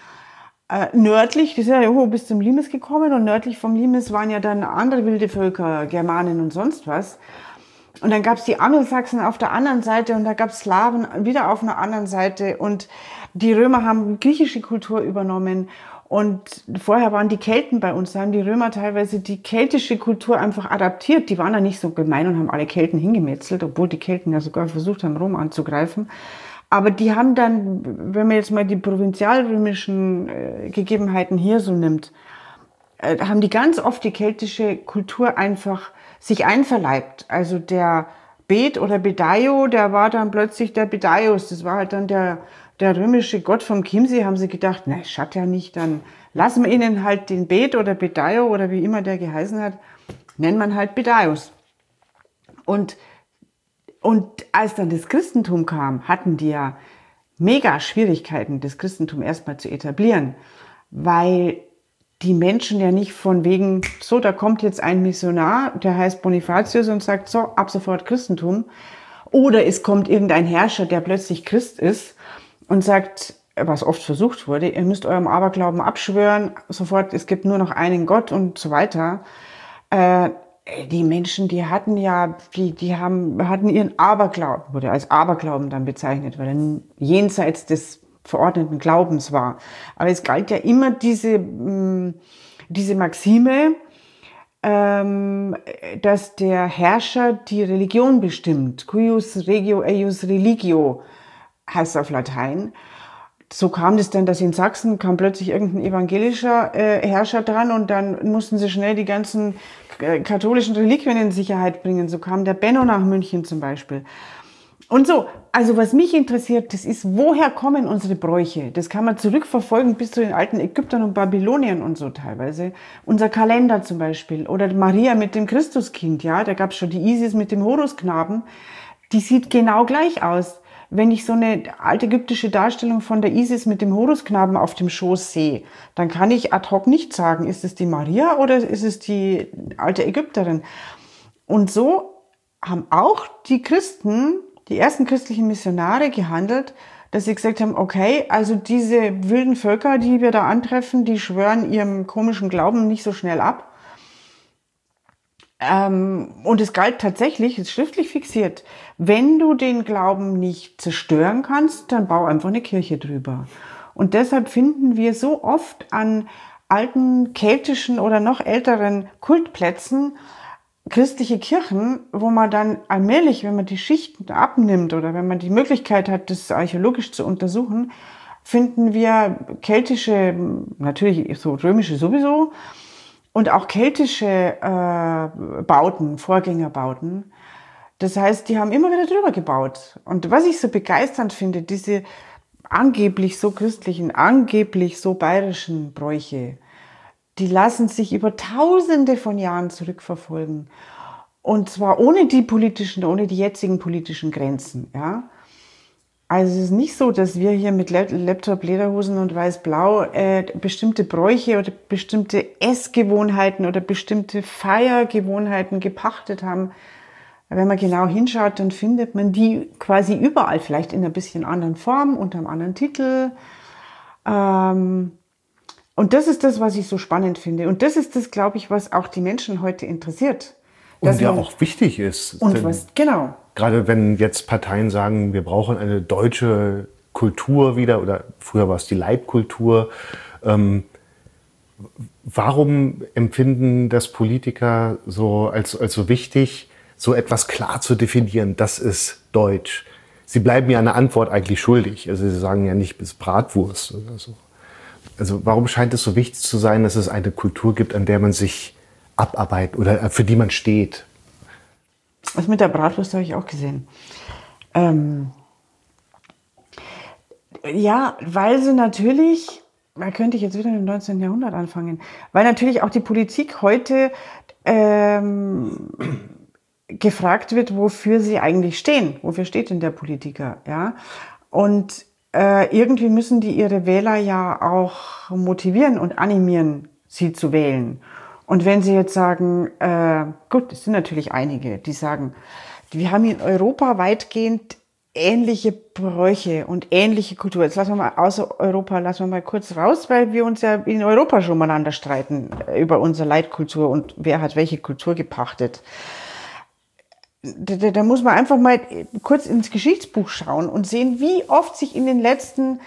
Äh, nördlich, die sind ja hoch bis zum Limes gekommen und nördlich vom Limes waren ja dann andere wilde Völker, Germanen und sonst was. Und dann gab es die Angelsachsen auf der anderen Seite und da gab es Slawen wieder auf einer anderen Seite und die Römer haben griechische Kultur übernommen. Und vorher waren die Kelten bei uns, da haben die Römer teilweise die keltische Kultur einfach adaptiert. Die waren ja nicht so gemein und haben alle Kelten hingemetzelt, obwohl die Kelten ja sogar versucht haben, Rom anzugreifen. Aber die haben dann, wenn man jetzt mal die provinzialrömischen äh, Gegebenheiten hier so nimmt, äh, haben die ganz oft die keltische Kultur einfach sich einverleibt. Also der Bet oder Bedaio, der war dann plötzlich der Bedaios, das war halt dann der Der römische Gott vom Chiemsee. Haben sie gedacht, na, schaut ja nicht, dann lassen wir ihnen halt den Bet oder Bedaio oder wie immer der geheißen hat, nennt man halt Bedaios. Und, und als dann das Christentum kam, hatten die ja mega Schwierigkeiten, das Christentum erstmal zu etablieren, weil die Menschen ja nicht von wegen, so, da kommt jetzt ein Missionar, der heißt Bonifatius und sagt, so, ab sofort Christentum. Oder es kommt irgendein Herrscher, der plötzlich Christ ist, und sagt, was oft versucht wurde, ihr müsst eurem Aberglauben abschwören, sofort, es gibt nur noch einen Gott und so weiter. Äh, die Menschen, die hatten ja, die, die haben, hatten ihren Aberglauben, wurde als Aberglauben dann bezeichnet, weil er jenseits des verordneten Glaubens war. Aber es galt ja immer diese, mh, diese Maxime, ähm, dass der Herrscher die Religion bestimmt. Cuius regio eius religio heißt auf Latein. So kam das dann, dass in Sachsen kam plötzlich irgendein evangelischer äh, Herrscher dran und dann mussten sie schnell die ganzen äh, katholischen Reliquien in Sicherheit bringen. So kam der Benno nach München zum Beispiel. Und so, also was mich interessiert, das ist, woher kommen unsere Bräuche? Das kann man zurückverfolgen bis zu den alten Ägyptern und Babyloniern und so teilweise. Unser Kalender zum Beispiel oder Maria mit dem Christuskind, ja, da gab es schon die Isis mit dem Horusknaben. Die sieht genau gleich aus. Wenn ich so eine altägyptische Darstellung von der Isis mit dem Horusknaben auf dem Schoß sehe, dann kann ich ad hoc nicht sagen, ist es die Maria oder ist es die alte Ägypterin? Und so haben auch die Christen, die ersten christlichen Missionare gehandelt, dass sie gesagt haben, okay, also diese wilden Völker, die wir da antreffen, die schwören ihrem komischen Glauben nicht so schnell ab. Ähm, und es galt tatsächlich, ist schriftlich fixiert, wenn du den Glauben nicht zerstören kannst, dann bau einfach eine Kirche drüber. Und deshalb finden wir so oft an alten keltischen oder noch älteren Kultplätzen christliche Kirchen, wo man dann allmählich, wenn man die Schichten abnimmt oder wenn man die Möglichkeit hat, das archäologisch zu untersuchen, finden wir keltische, natürlich so römische sowieso, und auch keltische äh, Bauten, Vorgängerbauten. Das heißt, die haben immer wieder drüber gebaut. Und was ich so begeisternd finde, diese angeblich so christlichen, angeblich so bayerischen Bräuche, die lassen sich über Tausende von Jahren zurückverfolgen. Und zwar ohne die politischen, ohne die jetzigen politischen Grenzen, ja. Also es ist nicht so, dass wir hier mit Laptop, Lederhosen und Weiß-Blau äh, bestimmte Bräuche oder bestimmte Essgewohnheiten oder bestimmte Feiergewohnheiten gepachtet haben. Wenn man genau hinschaut, dann findet man die quasi überall, vielleicht in ein bisschen anderen Form, unter einem anderen Titel. Ähm, Und das ist das, was ich so spannend finde. Und das ist das, glaube ich, was auch die Menschen heute interessiert. Und ja auch wichtig ist. Und was, genau. Gerade wenn jetzt Parteien sagen, wir brauchen eine deutsche Kultur wieder, oder früher war es die Leitkultur. Ähm, warum empfinden das Politiker so als, als so wichtig, so etwas klar zu definieren, das ist deutsch? Sie bleiben ja eine Antwort eigentlich schuldig. Also sie sagen ja nicht bis Bratwurst oder so. Also warum scheint es so wichtig zu sein, dass es eine Kultur gibt, an der man sich abarbeitet oder für die man steht? Das mit der Bratwurst habe ich auch gesehen. Ähm ja, weil sie natürlich, da könnte ich jetzt wieder im neunzehnten Jahrhundert anfangen, weil natürlich auch die Politik heute ähm, gefragt wird, wofür sie eigentlich stehen. Wofür steht denn der Politiker? Ja? Und irgendwie müssen die ihre Wähler ja auch motivieren und animieren, sie zu wählen. Und wenn sie jetzt sagen, äh, gut, es sind natürlich einige, die sagen, wir haben in Europa weitgehend ähnliche Bräuche und ähnliche Kultur. Jetzt lassen wir mal außer Europa, lassen wir mal kurz raus, weil wir uns ja in Europa schon miteinander streiten über unsere Leitkultur und wer hat welche Kultur gepachtet. Da, da, da muss man einfach mal kurz ins Geschichtsbuch schauen und sehen, wie oft sich in den letzten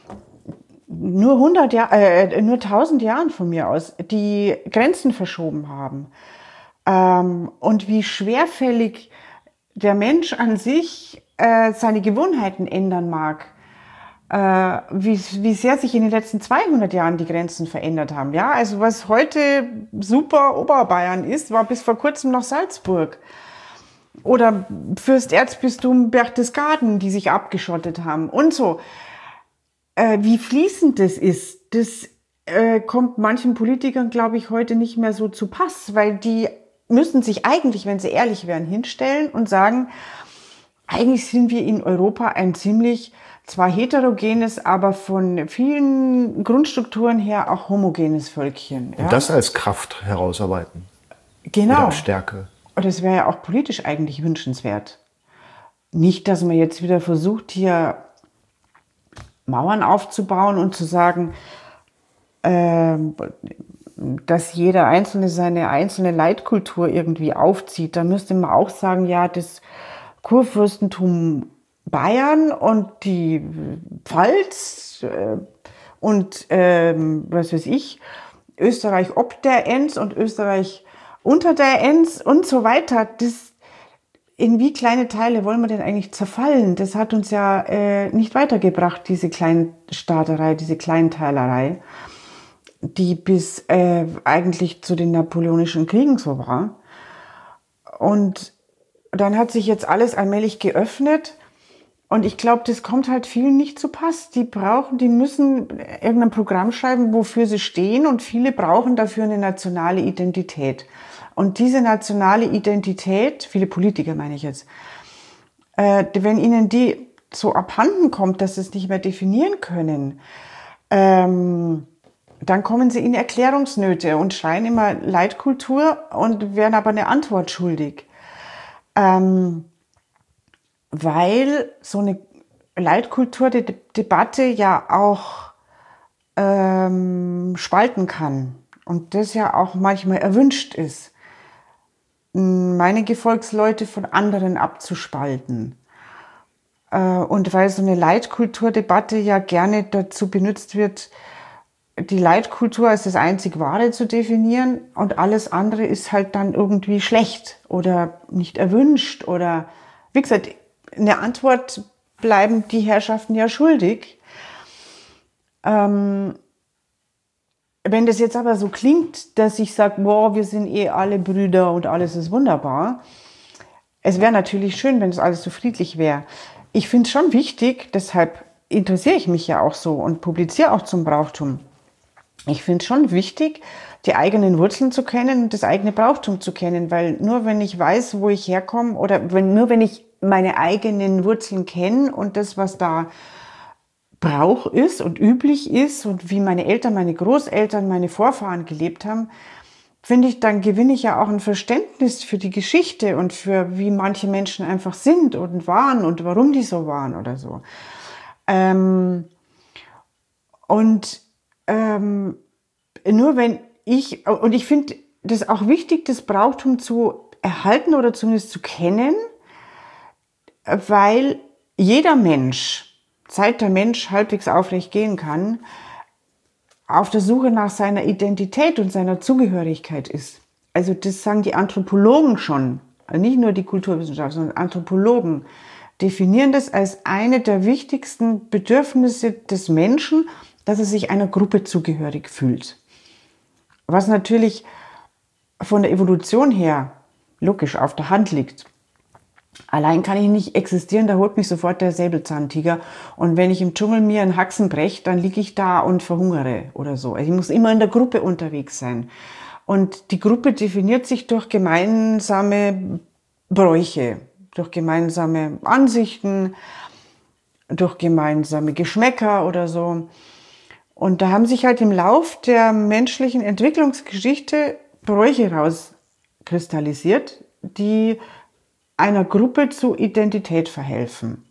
nur hundert Jahren, äh, nur tausend Jahren von mir aus die Grenzen verschoben haben. Ähm, und wie schwerfällig der Mensch an sich äh, seine Gewohnheiten ändern mag. Äh, wie, wie sehr sich in den letzten zweihundert Jahren die Grenzen verändert haben. Ja, also was heute super Oberbayern ist, war bis vor kurzem noch Salzburg. Oder Fürsterzbistum Berchtesgaden, die sich abgeschottet haben und so. Äh, wie fließend das ist, das äh, kommt manchen Politikern, glaube ich, heute nicht mehr so zu Pass, weil die müssen sich eigentlich, wenn sie ehrlich wären, hinstellen und sagen, eigentlich sind wir in Europa ein ziemlich, zwar heterogenes, aber von vielen Grundstrukturen her auch homogenes Völkchen. Ja? Und das als Kraft herausarbeiten. Genau. Oder als Stärke. Und das wäre ja auch politisch eigentlich wünschenswert. Nicht, dass man jetzt wieder versucht, hier Mauern aufzubauen und zu sagen, äh, dass jeder Einzelne seine einzelne Leitkultur irgendwie aufzieht. Da müsste man auch sagen, ja, das Kurfürstentum Bayern und die Pfalz äh, und äh, was weiß ich, Österreich ob der Enns und Österreich unter der Enns und so weiter, das, in wie kleine Teile wollen wir denn eigentlich zerfallen? Das hat uns ja äh, nicht weitergebracht, diese Kleinstaaterei, diese Kleinteilerei, die bis äh, eigentlich zu den Napoleonischen Kriegen so war. Und dann hat sich jetzt alles allmählich geöffnet Und ich glaube, das kommt halt vielen nicht zu Pass. Die brauchen, die müssen irgendein Programm schreiben, wofür sie stehen, und viele brauchen dafür eine nationale Identität. Und diese nationale Identität, viele Politiker meine ich jetzt, äh, wenn ihnen die so abhanden kommt, dass sie es nicht mehr definieren können, ähm, dann kommen sie in Erklärungsnöte und schreien immer Leitkultur und werden aber eine Antwort schuldig. Ähm, weil so eine Leitkulturdebatte ja auch ähm, spalten kann und das ja auch manchmal erwünscht ist, meine Gefolgsleute von anderen abzuspalten. Äh, und weil so eine Leitkulturdebatte ja gerne dazu benutzt wird, die Leitkultur als das einzig Wahre zu definieren, und alles andere ist halt dann irgendwie schlecht oder nicht erwünscht oder, wie gesagt, eine Antwort bleiben die Herrschaften ja schuldig. Ähm, wenn das jetzt aber so klingt, dass ich sage, boah, wir sind eh alle Brüder und alles ist wunderbar, es wäre natürlich schön, wenn das alles so friedlich wäre. Ich finde es schon wichtig, deshalb interessiere ich mich ja auch so und publiziere auch zum Brauchtum. Ich finde es schon wichtig, die eigenen Wurzeln zu kennen und das eigene Brauchtum zu kennen, weil nur wenn ich weiß, wo ich herkomme, oder wenn, nur wenn ich meine eigenen Wurzeln kenne und das, was da Brauch ist und üblich ist und wie meine Eltern, meine Großeltern, meine Vorfahren gelebt haben, finde ich, dann gewinne ich ja auch ein Verständnis für die Geschichte und für wie manche Menschen einfach sind und waren und warum die so waren oder so. Ähm, und ähm, nur wenn ich, und ich finde das auch wichtig, das Brauchtum zu erhalten oder zumindest zu kennen, weil jeder Mensch, seit der Mensch halbwegs aufrecht gehen kann, auf der Suche nach seiner Identität und seiner Zugehörigkeit ist. Also das sagen die Anthropologen schon, nicht nur die Kulturwissenschaftler, sondern Anthropologen definieren das als eine der wichtigsten Bedürfnisse des Menschen, dass er sich einer Gruppe zugehörig fühlt. Was natürlich von der Evolution her logisch auf der Hand liegt. Allein kann ich nicht existieren, da holt mich sofort der Säbelzahntiger. Und wenn ich im Dschungel mir einen Haxen breche, dann liege ich da und verhungere oder so. Also ich muss immer in der Gruppe unterwegs sein. Und die Gruppe definiert sich durch gemeinsame Bräuche, durch gemeinsame Ansichten, durch gemeinsame Geschmäcker oder so. Und da haben sich halt im Lauf der menschlichen Entwicklungsgeschichte Bräuche rauskristallisiert, die einer Gruppe zu Identität verhelfen.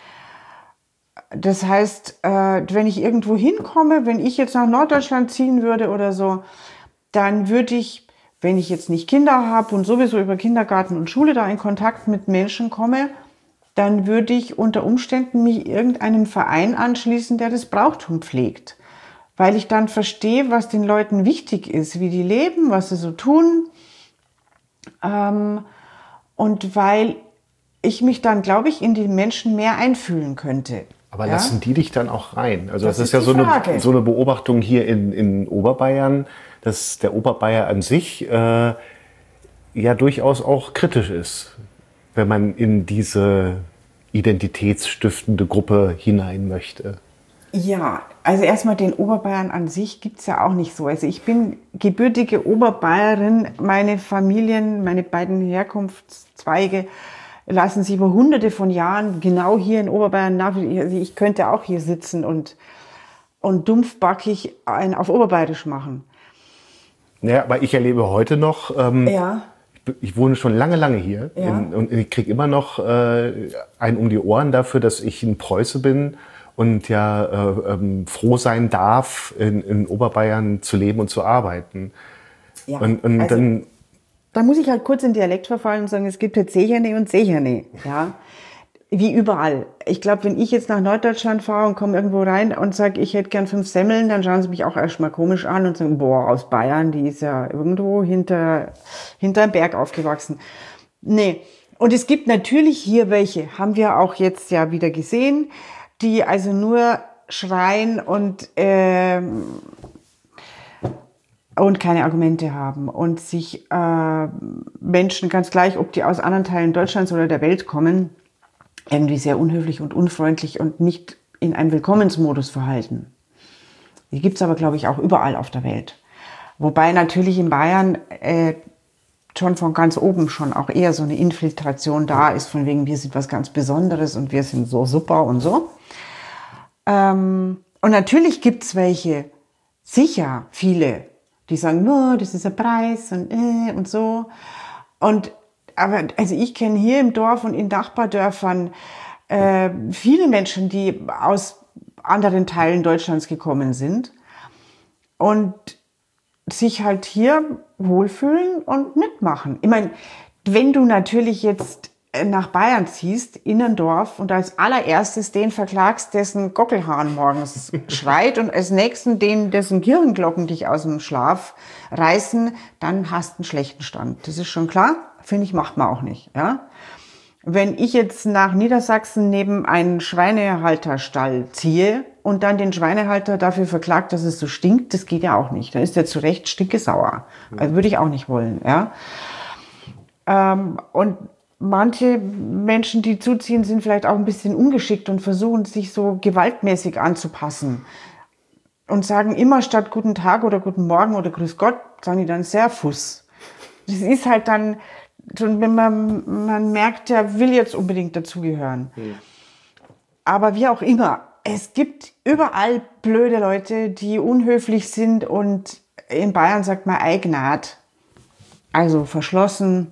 Das heißt, wenn ich irgendwo hinkomme, wenn ich jetzt nach Norddeutschland ziehen würde oder so, dann würde ich, wenn ich jetzt nicht Kinder habe und sowieso über Kindergarten und Schule da in Kontakt mit Menschen komme, dann würde ich unter Umständen mich irgendeinem Verein anschließen, der das Brauchtum pflegt. Weil ich dann verstehe, was den Leuten wichtig ist, wie die leben, was sie so tun. Ähm, und weil ich mich dann, glaube ich, in die Menschen mehr einfühlen könnte. Aber ja? lassen die dich dann auch rein? Also das, Das ist, ist ja die so Frage. eine, so eine Beobachtung hier in, in Oberbayern, dass der Oberbayer an sich äh, ja durchaus auch kritisch ist, wenn man in diese identitätsstiftende Gruppe hinein möchte. Ja, also erstmal den Oberbayern an sich gibt's ja auch nicht so. Also ich bin gebürtige Oberbayerin, meine Familien, meine beiden Herkunftszweige lassen sich über hunderte von Jahren genau hier in Oberbayern nach. Also ich könnte auch hier sitzen und, und dumpfbackig einen auf Oberbayerisch machen. Ja, aber ich erlebe heute noch, ähm, Ja. ich wohne schon lange, lange hier Ja. in, und ich kriege immer noch äh, einen um die Ohren dafür, dass ich ein Preuße bin und ja äh, ähm, froh sein darf, in, in Oberbayern zu leben und zu arbeiten. Ja, und und also, dann, da muss ich halt kurz in Dialekt verfallen und sagen, es gibt jetzt Secherne und Secherne, ja, wie überall. Ich glaube, wenn ich jetzt nach Norddeutschland fahre und komme irgendwo rein und sage, ich hätte gern fünf Semmeln, dann schauen sie mich auch erstmal komisch an und sagen, boah, aus Bayern, die ist ja irgendwo hinter, hinter einem Berg aufgewachsen. Nee, und es gibt natürlich hier welche, haben wir auch jetzt ja wieder gesehen, die also nur schreien und ähm, und keine Argumente haben und sich äh, Menschen, ganz gleich, ob die aus anderen Teilen Deutschlands oder der Welt kommen, irgendwie sehr unhöflich und unfreundlich und nicht in einem Willkommensmodus verhalten. Die gibt es aber, glaube ich, auch überall auf der Welt. Wobei natürlich in Bayern äh, schon von ganz oben schon auch eher so eine Infiltration da ist, von wegen, wir sind was ganz Besonderes und wir sind so super und so. Ähm, und natürlich gibt es welche, sicher viele, die sagen, no, das ist ein Preis und äh, und so. Und aber also ich kenne hier im Dorf und in Nachbardörfern äh, viele Menschen, die aus anderen Teilen Deutschlands gekommen sind und sich halt hier wohlfühlen und mitmachen. Ich meine, wenn du natürlich jetzt nach Bayern ziehst, in ein Dorf und als allererstes den verklagst, dessen Gockelhahn morgens schreit und als nächsten den, dessen Kirchenglocken dich aus dem Schlaf reißen, dann hast du einen schlechten Stand. Das ist schon klar, finde ich, macht man auch nicht. Ja? Wenn ich jetzt nach Niedersachsen neben einen Schweinehalterstall ziehe und dann den Schweinehalter dafür verklagt, dass es so stinkt, das geht ja auch nicht. Da ist der zu Recht stinkesauer. Also würde ich auch nicht wollen. Ja? Ähm, und manche Menschen, die zuziehen, sind vielleicht auch ein bisschen ungeschickt und versuchen, sich so gewaltmäßig anzupassen. Und sagen immer statt Guten Tag oder Guten Morgen oder Grüß Gott, sagen die dann Servus. Das ist halt dann, wenn man, man merkt, der will jetzt unbedingt dazugehören. Mhm. Aber wie auch immer, es gibt überall blöde Leute, die unhöflich sind und in Bayern sagt man Eignad, also verschlossen.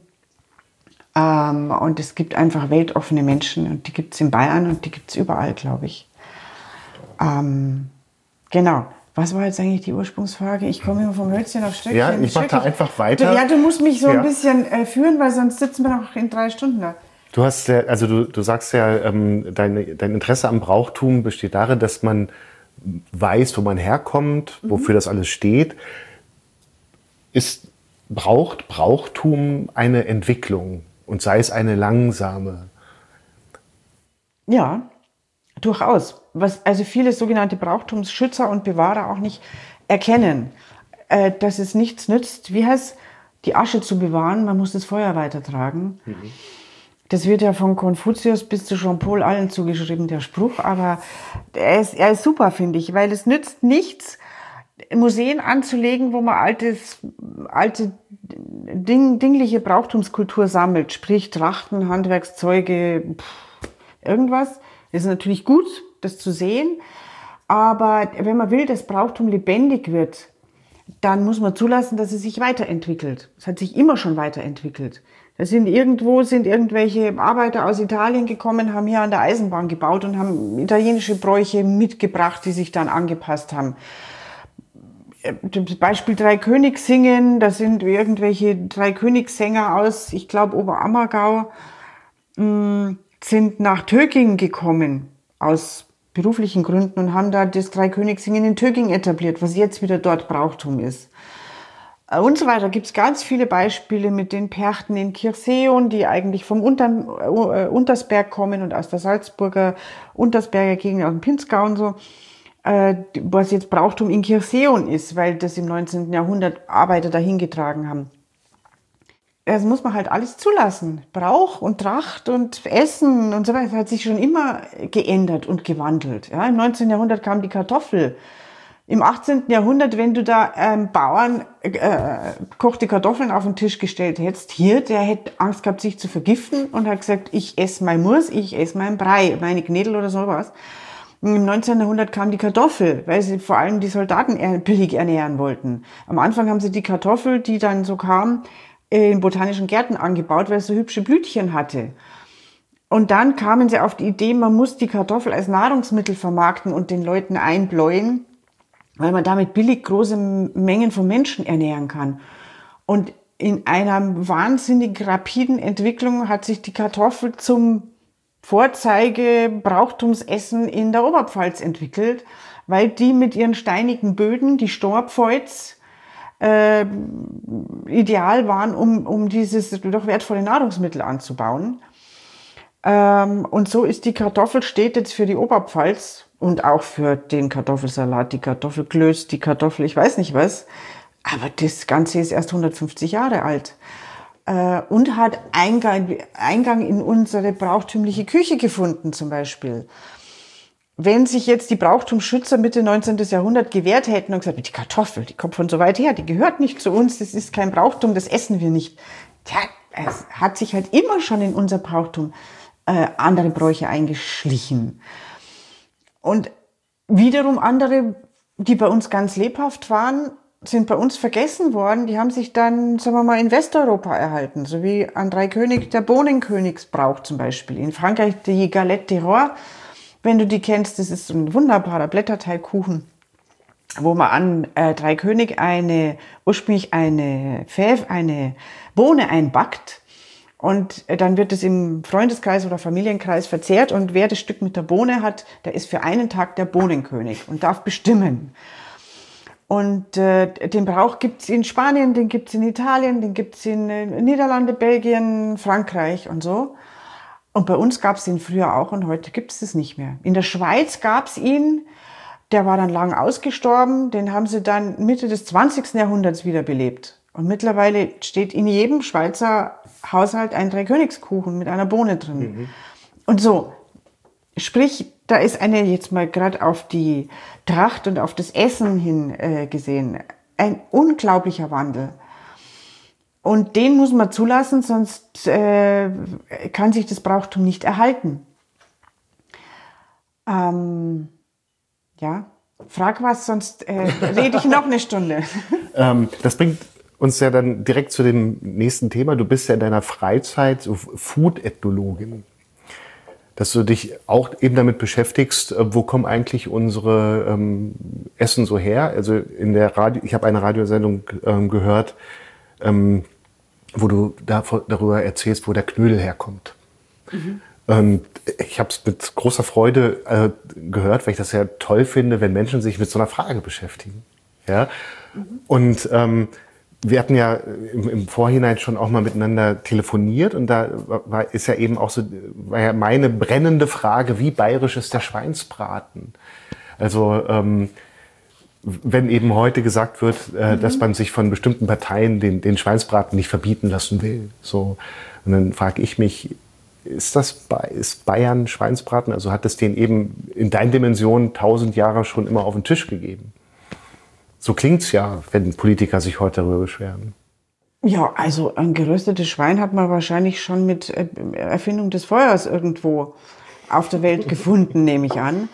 Ähm, und es gibt einfach weltoffene Menschen und die gibt es in Bayern und die gibt es überall, glaube ich. Ähm, genau. Was war jetzt eigentlich die Ursprungsfrage? Ich komme immer vom Hölzchen auf Stöckchen. Ja, ich mache da einfach weiter. Du, ja, du musst mich so ja. ein bisschen äh, führen, weil sonst sitzen wir noch in drei Stunden da. Du hast ja, also du, du sagst ja, ähm, dein, dein Interesse am Brauchtum besteht darin, dass man weiß, wo man herkommt, mhm. wofür das alles steht. Ist, braucht Brauchtum eine Entwicklung und sei es eine langsame? Ja, durchaus. Was also viele sogenannte Brauchtumsschützer und Bewahrer auch nicht erkennen, äh, dass es nichts nützt, wie heißt die Asche zu bewahren, man muss das Feuer weitertragen. Mhm. Das wird ja von Konfuzius bis zu Jean-Paul allen zugeschrieben, der Spruch, aber er ist, er ist super, finde ich, weil es nützt nichts, Museen anzulegen, wo man altes, alte Ding, dingliche Brauchtumskultur sammelt, sprich Trachten, Handwerkszeuge, pff, irgendwas. Das ist natürlich gut, das zu sehen, aber wenn man will, dass Brauchtum lebendig wird, dann muss man zulassen, dass es sich weiterentwickelt. Es hat sich immer schon weiterentwickelt. Da sind irgendwo sind irgendwelche Arbeiter aus Italien gekommen, haben hier an der Eisenbahn gebaut und haben italienische Bräuche mitgebracht, die sich dann angepasst haben. Das Beispiel Dreikönigssingen, da sind irgendwelche Dreikönigssänger aus, ich glaube Oberammergau, sind nach Töging gekommen aus beruflichen Gründen und haben da das Dreikönigssingen in Töging etabliert, was jetzt wieder dort Brauchtum ist. Und so weiter. Gibt es ganz viele Beispiele mit den Perchten in Kirchseeon, die eigentlich vom Unter, äh, Untersberg kommen und aus der Salzburger Untersberger Gegend, aus dem Pinzgau und so, äh, was jetzt Brauchtum in Kirchseeon ist, weil das im neunzehnten Jahrhundert Arbeiter dahin getragen haben. Das muss man halt alles zulassen. Brauch und Tracht und Essen und so weiter hat sich schon immer geändert und gewandelt. Ja, im neunzehnten Jahrhundert kam die Kartoffel. Im achtzehnten Jahrhundert, wenn du da ähm, Bauern äh, kochte Kartoffeln auf den Tisch gestellt hättest, hier, der hätte Angst gehabt, sich zu vergiften und hat gesagt, ich esse mein Murs, ich esse mein Brei, meine Knädel oder sowas. Im neunzehnten Jahrhundert kam die Kartoffel, weil sie vor allem die Soldaten billig ernähren wollten. Am Anfang haben sie die Kartoffel, die dann so kam, in botanischen Gärten angebaut, weil es so hübsche Blütchen hatte. Und dann kamen sie auf die Idee, man muss die Kartoffel als Nahrungsmittel vermarkten und den Leuten einbläuen, weil man damit billig große Mengen von Menschen ernähren kann. Und in einer wahnsinnig rapiden Entwicklung hat sich die Kartoffel zum Vorzeige-Brauchtumsessen in der Oberpfalz entwickelt, weil die mit ihren steinigen Böden, die Storpfalz, äh, ideal waren, um, um dieses doch wertvolle Nahrungsmittel anzubauen. Ähm, und so ist die Kartoffel steht jetzt für die Oberpfalz und auch für den Kartoffelsalat, die Kartoffelklöß, die Kartoffel, ich weiß nicht was. Aber das Ganze ist erst hundertfünfzig Jahre alt. äh, und hat Eingang, Eingang in unsere brauchtümliche Küche gefunden zum Beispiel. Wenn sich jetzt die Brauchtumsschützer Mitte neunzehnten. Jahrhundert gewehrt hätten und gesagt, die Kartoffel, die kommt von so weit her, die gehört nicht zu uns, das ist kein Brauchtum, das essen wir nicht. Tja, es hat sich halt immer schon in unser Brauchtum äh, andere Bräuche eingeschlichen. Und wiederum andere, die bei uns ganz lebhaft waren, sind bei uns vergessen worden. Die haben sich dann, sagen wir mal, in Westeuropa erhalten. So wie an Dreikönig der Bohnenkönigsbrauch zum Beispiel. In Frankreich die Galette des Rois. Wenn du die kennst, das ist so ein wunderbarer Blätterteigkuchen, wo man an äh, Dreikönig eine, ursprünglich eine Fève, eine Bohne einbackt. Und äh, dann wird es im Freundeskreis oder Familienkreis verzehrt. Und wer das Stück mit der Bohne hat, der ist für einen Tag der Bohnenkönig und darf bestimmen. Und äh, den Brauch gibt's in Spanien, den gibt's in Italien, den gibt's in äh, Niederlande, Belgien, Frankreich und so. Und bei uns gab's den früher auch und heute gibt's das nicht mehr. In der Schweiz gab's ihn, der war dann lang ausgestorben, den haben sie dann Mitte des zwanzigsten. Jahrhunderts wiederbelebt. Und mittlerweile steht in jedem Schweizer Haushalt ein Dreikönigskuchen mit einer Bohne drin. Mhm. Und so, sprich, da ist eine, jetzt mal gerade auf die Tracht und auf das Essen hin äh, gesehen, ein unglaublicher Wandel. Und den muss man zulassen, sonst äh, kann sich das Brauchtum nicht erhalten. Ähm, ja, frag was, sonst äh, rede ich noch eine Stunde. ähm, das bringt uns ja dann direkt zu dem nächsten Thema. Du bist ja in deiner Freizeit so Food-Ethnologin. Dass du dich auch eben damit beschäftigst, wo kommen eigentlich unsere ähm, Essen so her? Also in der Radio, ich habe eine Radiosendung ähm, gehört, ähm, wo du da, darüber erzählst, wo der Knödel herkommt. Mhm. Und ich habe es mit großer Freude äh, gehört, weil ich das ja toll finde, wenn Menschen sich mit so einer Frage beschäftigen. Ja. Mhm. Und ähm, wir hatten ja im, im Vorhinein schon auch mal miteinander telefoniert und da war, ist ja eben auch so, war ja meine brennende Frage, wie bayerisch ist der Schweinsbraten? Also ähm, wenn eben heute gesagt wird, äh, mhm. dass man sich von bestimmten Parteien den, den Schweinsbraten nicht verbieten lassen will. So. Und dann frage ich mich, ist das ist Bayern Schweinsbraten? Also hat es den eben in deinen Dimensionen tausend Jahre schon immer auf den Tisch gegeben? So klingt's ja, wenn Politiker sich heute darüber beschweren. Ja, also ein geröstetes Schwein hat man wahrscheinlich schon mit Erfindung des Feuers irgendwo auf der Welt gefunden, nehme ich an.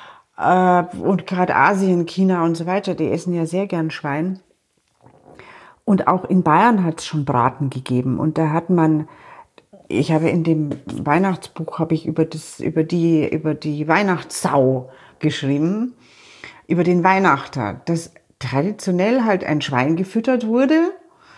Und gerade Asien, China und so weiter, die essen ja sehr gern Schwein. Und auch in Bayern hat es schon Braten gegeben. Und da hat man, ich habe in dem Weihnachtsbuch habe ich über das, über die, über die Weihnachtssau geschrieben, über den Weihnachter, dass traditionell halt ein Schwein gefüttert wurde.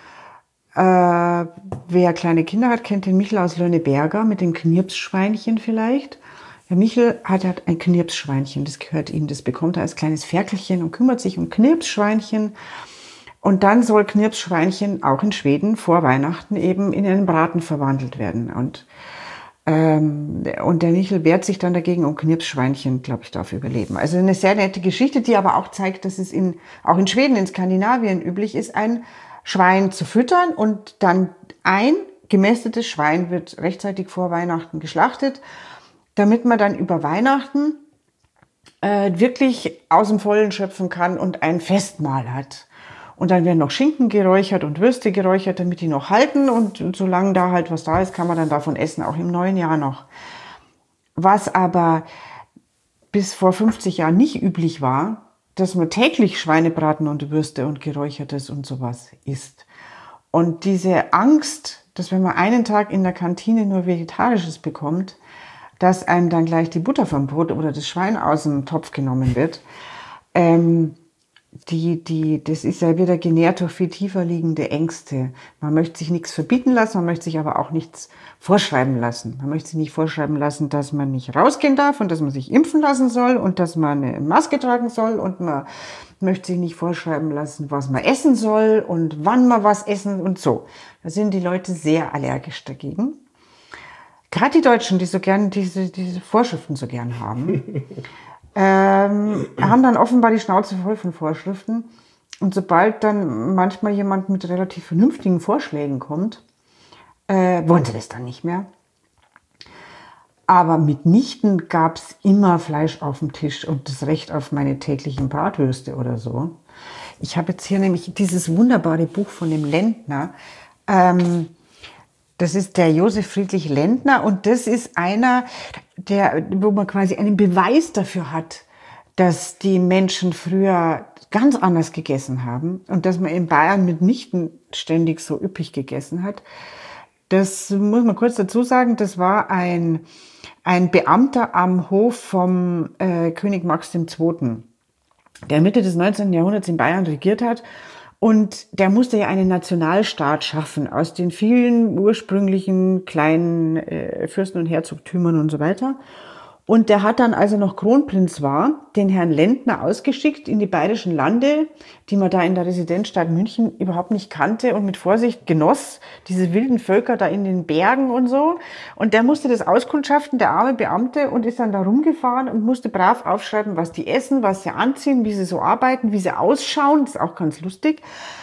Äh, wer kleine Kinder hat, kennt den Michel aus Lönneberger mit dem Knirpsschweinchen vielleicht. Der Michel hat, hat ein Knirpsschweinchen, das gehört ihm, das bekommt er als kleines Ferkelchen und kümmert sich um Knirpsschweinchen. Und dann soll Knirpsschweinchen auch in Schweden vor Weihnachten eben in einen Braten verwandelt werden. Und, ähm, und der Michel wehrt sich dann dagegen und Knirpsschweinchen, glaube ich, darf überleben. Also eine sehr nette Geschichte, die aber auch zeigt, dass es in, auch in Schweden, in Skandinavien üblich ist, ein Schwein zu füttern und dann ein gemästetes Schwein wird rechtzeitig vor Weihnachten geschlachtet, damit man dann über Weihnachten äh, wirklich aus dem Vollen schöpfen kann und ein Festmahl hat. Und dann werden noch Schinken geräuchert und Würste geräuchert, damit die noch halten. Und, und solange da halt was da ist, kann man dann davon essen, auch im neuen Jahr noch. Was aber bis vor fünfzig Jahren nicht üblich war, dass man täglich Schweinebraten und Würste und Geräuchertes und sowas isst. Und diese Angst, dass wenn man einen Tag in der Kantine nur Vegetarisches bekommt, dass einem dann gleich die Butter vom Brot oder das Schwein aus dem Topf genommen wird, ähm, die, die, das ist ja wieder genährt durch viel tiefer liegende Ängste. Man möchte sich nichts verbieten lassen, man möchte sich aber auch nichts vorschreiben lassen. Man möchte sich nicht vorschreiben lassen, dass man nicht rausgehen darf und dass man sich impfen lassen soll und dass man eine Maske tragen soll und man möchte sich nicht vorschreiben lassen, was man essen soll und wann man was essen und so. Da sind die Leute sehr allergisch dagegen. Gerade die Deutschen, die so gern diese, diese Vorschriften so gern haben, ähm, haben dann offenbar die Schnauze voll von Vorschriften. Und sobald dann manchmal jemand mit relativ vernünftigen Vorschlägen kommt, äh, wollen sie das dann nicht mehr. Aber mitnichten gab es immer Fleisch auf dem Tisch und das Recht auf meine täglichen Bratwürste oder so. Ich habe jetzt hier nämlich dieses wunderbare Buch von dem Lendner. Ähm, das ist der Josef Friedrich Lendner und das ist einer, der, wo man quasi einen Beweis dafür hat, dass die Menschen früher ganz anders gegessen haben und dass man in Bayern mitnichten ständig so üppig gegessen hat. Das muss man kurz dazu sagen, das war ein, ein Beamter am Hof vom äh, König Max der Zweite., der Mitte des neunzehnten. Jahrhunderts in Bayern regiert hat. Und der musste ja einen Nationalstaat schaffen aus den vielen ursprünglichen kleinen äh, Fürsten- und Herzogtümern und so weiter. Und der hat dann, als er noch Kronprinz war, den Herrn Lendner ausgeschickt in die bayerischen Lande, die man da in der Residenzstadt München überhaupt nicht kannte und mit Vorsicht genoss, diese wilden Völker da in den Bergen und so. Und der musste das auskundschaften, der arme Beamte, und ist dann da rumgefahren und musste brav aufschreiben, was die essen, was sie anziehen, wie sie so arbeiten, wie sie ausschauen. Das ist auch ganz lustig.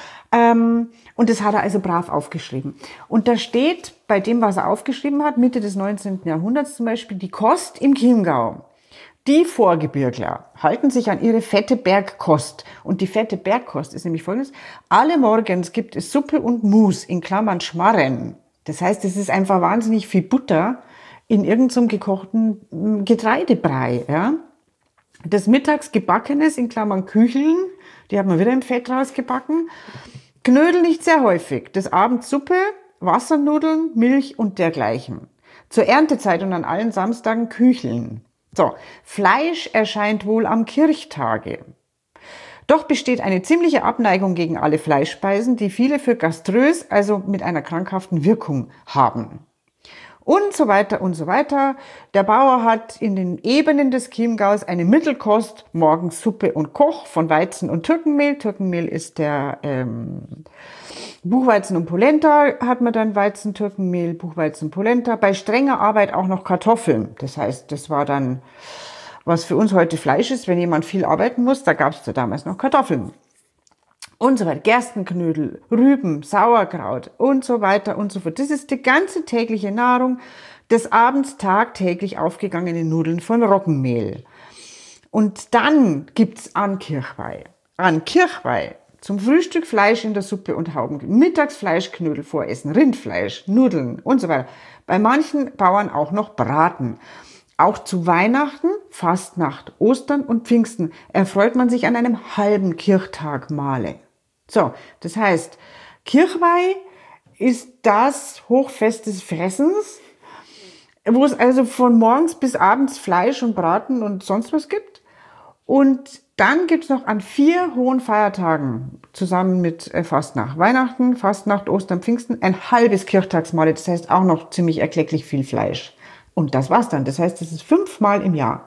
Ähm, und das hat er also brav aufgeschrieben. Und da steht bei dem, was er aufgeschrieben hat, Mitte des neunzehnten. Jahrhunderts zum Beispiel, die Kost im Chiemgau. Die Vorgebirgler halten sich an ihre fette Bergkost. Und die fette Bergkost ist nämlich folgendes: Alle morgens gibt es Suppe und Mus, in Klammern Schmarren. Das heißt, es ist einfach wahnsinnig viel Butter in irgendeinem gekochten Getreidebrei. Ja? Das mittags Gebackenes, in Klammern Kücheln, die hat man wieder im Fett rausgebacken. Knödel nicht sehr häufig. Des Abends Suppe, Wassernudeln, Milch und dergleichen. Zur Erntezeit und an allen Samstagen Kücheln. So, Fleisch erscheint wohl am Kirchtage. Doch besteht eine ziemliche Abneigung gegen alle Fleischspeisen, die viele für gaströs, also mit einer krankhaften Wirkung haben. Und so weiter und so weiter. Der Bauer hat in den Ebenen des Chiemgaus eine Mittelkost, morgens Suppe und Koch von Weizen und Türkenmehl. Türkenmehl ist der ähm, Buchweizen und Polenta, hat man dann Weizen, Türkenmehl, Buchweizen, Polenta. Bei strenger Arbeit auch noch Kartoffeln. Das heißt, das war dann, was für uns heute Fleisch ist, wenn jemand viel arbeiten muss, da gab es da damals noch Kartoffeln. Und so weiter, Gerstenknödel, Rüben, Sauerkraut und so weiter und so fort. Das ist die ganze tägliche Nahrung, des abends tagtäglich aufgegangene Nudeln von Roggenmehl. Und dann gibt's an Kirchweih. An Kirchweih zum Frühstück Fleisch in der Suppe und Hauben, mittags Fleischknödel voressen, Rindfleisch, Nudeln und so weiter. Bei manchen Bauern auch noch Braten. Auch zu Weihnachten, Fastnacht, Ostern und Pfingsten erfreut man sich an einem halben Kirchtag Mahle. So, das heißt, Kirchweih ist das Hochfest des Fressens, wo es also von morgens bis abends Fleisch und Braten und sonst was gibt. Und dann gibt's noch an vier hohen Feiertagen zusammen mit Fastnacht, Weihnachten, Fastnacht, Ostern, Pfingsten ein halbes Kirchtagsmahl. Das heißt auch noch ziemlich erklecklich viel Fleisch. Und das war's dann. Das heißt, das ist fünfmal im Jahr.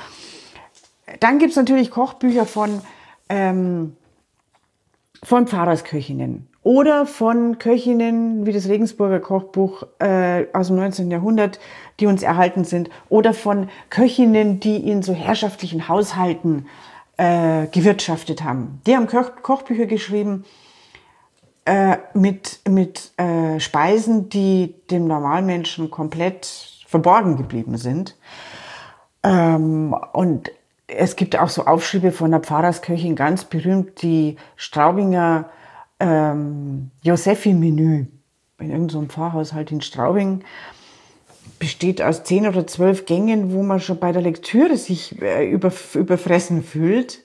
Dann gibt's natürlich Kochbücher von, ähm, von Pfarrersköchinnen oder von Köchinnen wie das Regensburger Kochbuch äh, aus dem neunzehnten. Jahrhundert, die uns erhalten sind, oder von Köchinnen, die in so herrschaftlichen Haushalten äh, gewirtschaftet haben. Die haben Koch Kochbücher geschrieben äh, mit, mit äh, Speisen, die dem Normalmenschen komplett verborgen geblieben sind. Ähm, und es gibt auch so Aufschriebe von der Pfarrersköchin, ganz berühmt, die Straubinger ähm, Josephi-Menü in irgendeinem so Pfarrhaushalt in Straubing. Besteht aus zehn oder zwölf Gängen, wo man schon bei der Lektüre sich äh, über, überfressen fühlt.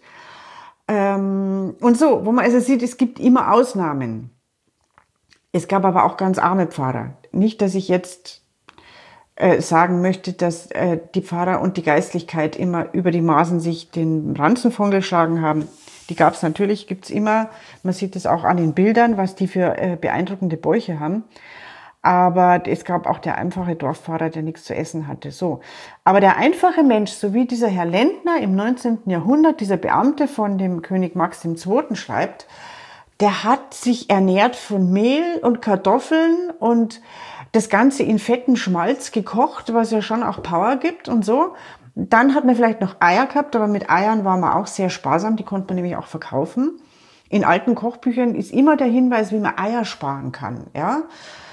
Ähm, und so, wo man also sieht, es gibt immer Ausnahmen. Es gab aber auch ganz arme Pfarrer. Nicht, dass ich jetzt äh, sagen möchte, dass äh, die Pfarrer und die Geistlichkeit immer über die Maßen sich den Ranzen von geschlagen haben. Die gab es natürlich, gibt's immer. Man sieht es auch an den Bildern, was die für äh, beeindruckende Bäuche haben. Aber es gab auch der einfache Dorfpfarrer, der nichts zu essen hatte. So. Aber der einfache Mensch, so wie dieser Herr Lendner im neunzehnten. Jahrhundert, dieser Beamte von dem König Max der Zweite. schreibt, der hat sich ernährt von Mehl und Kartoffeln und das Ganze in fetten Schmalz gekocht, was ja schon auch Power gibt und so. Dann hat man vielleicht noch Eier gehabt, aber mit Eiern war man auch sehr sparsam, die konnte man nämlich auch verkaufen. In alten Kochbüchern ist immer der Hinweis, wie man Eier sparen kann, ja.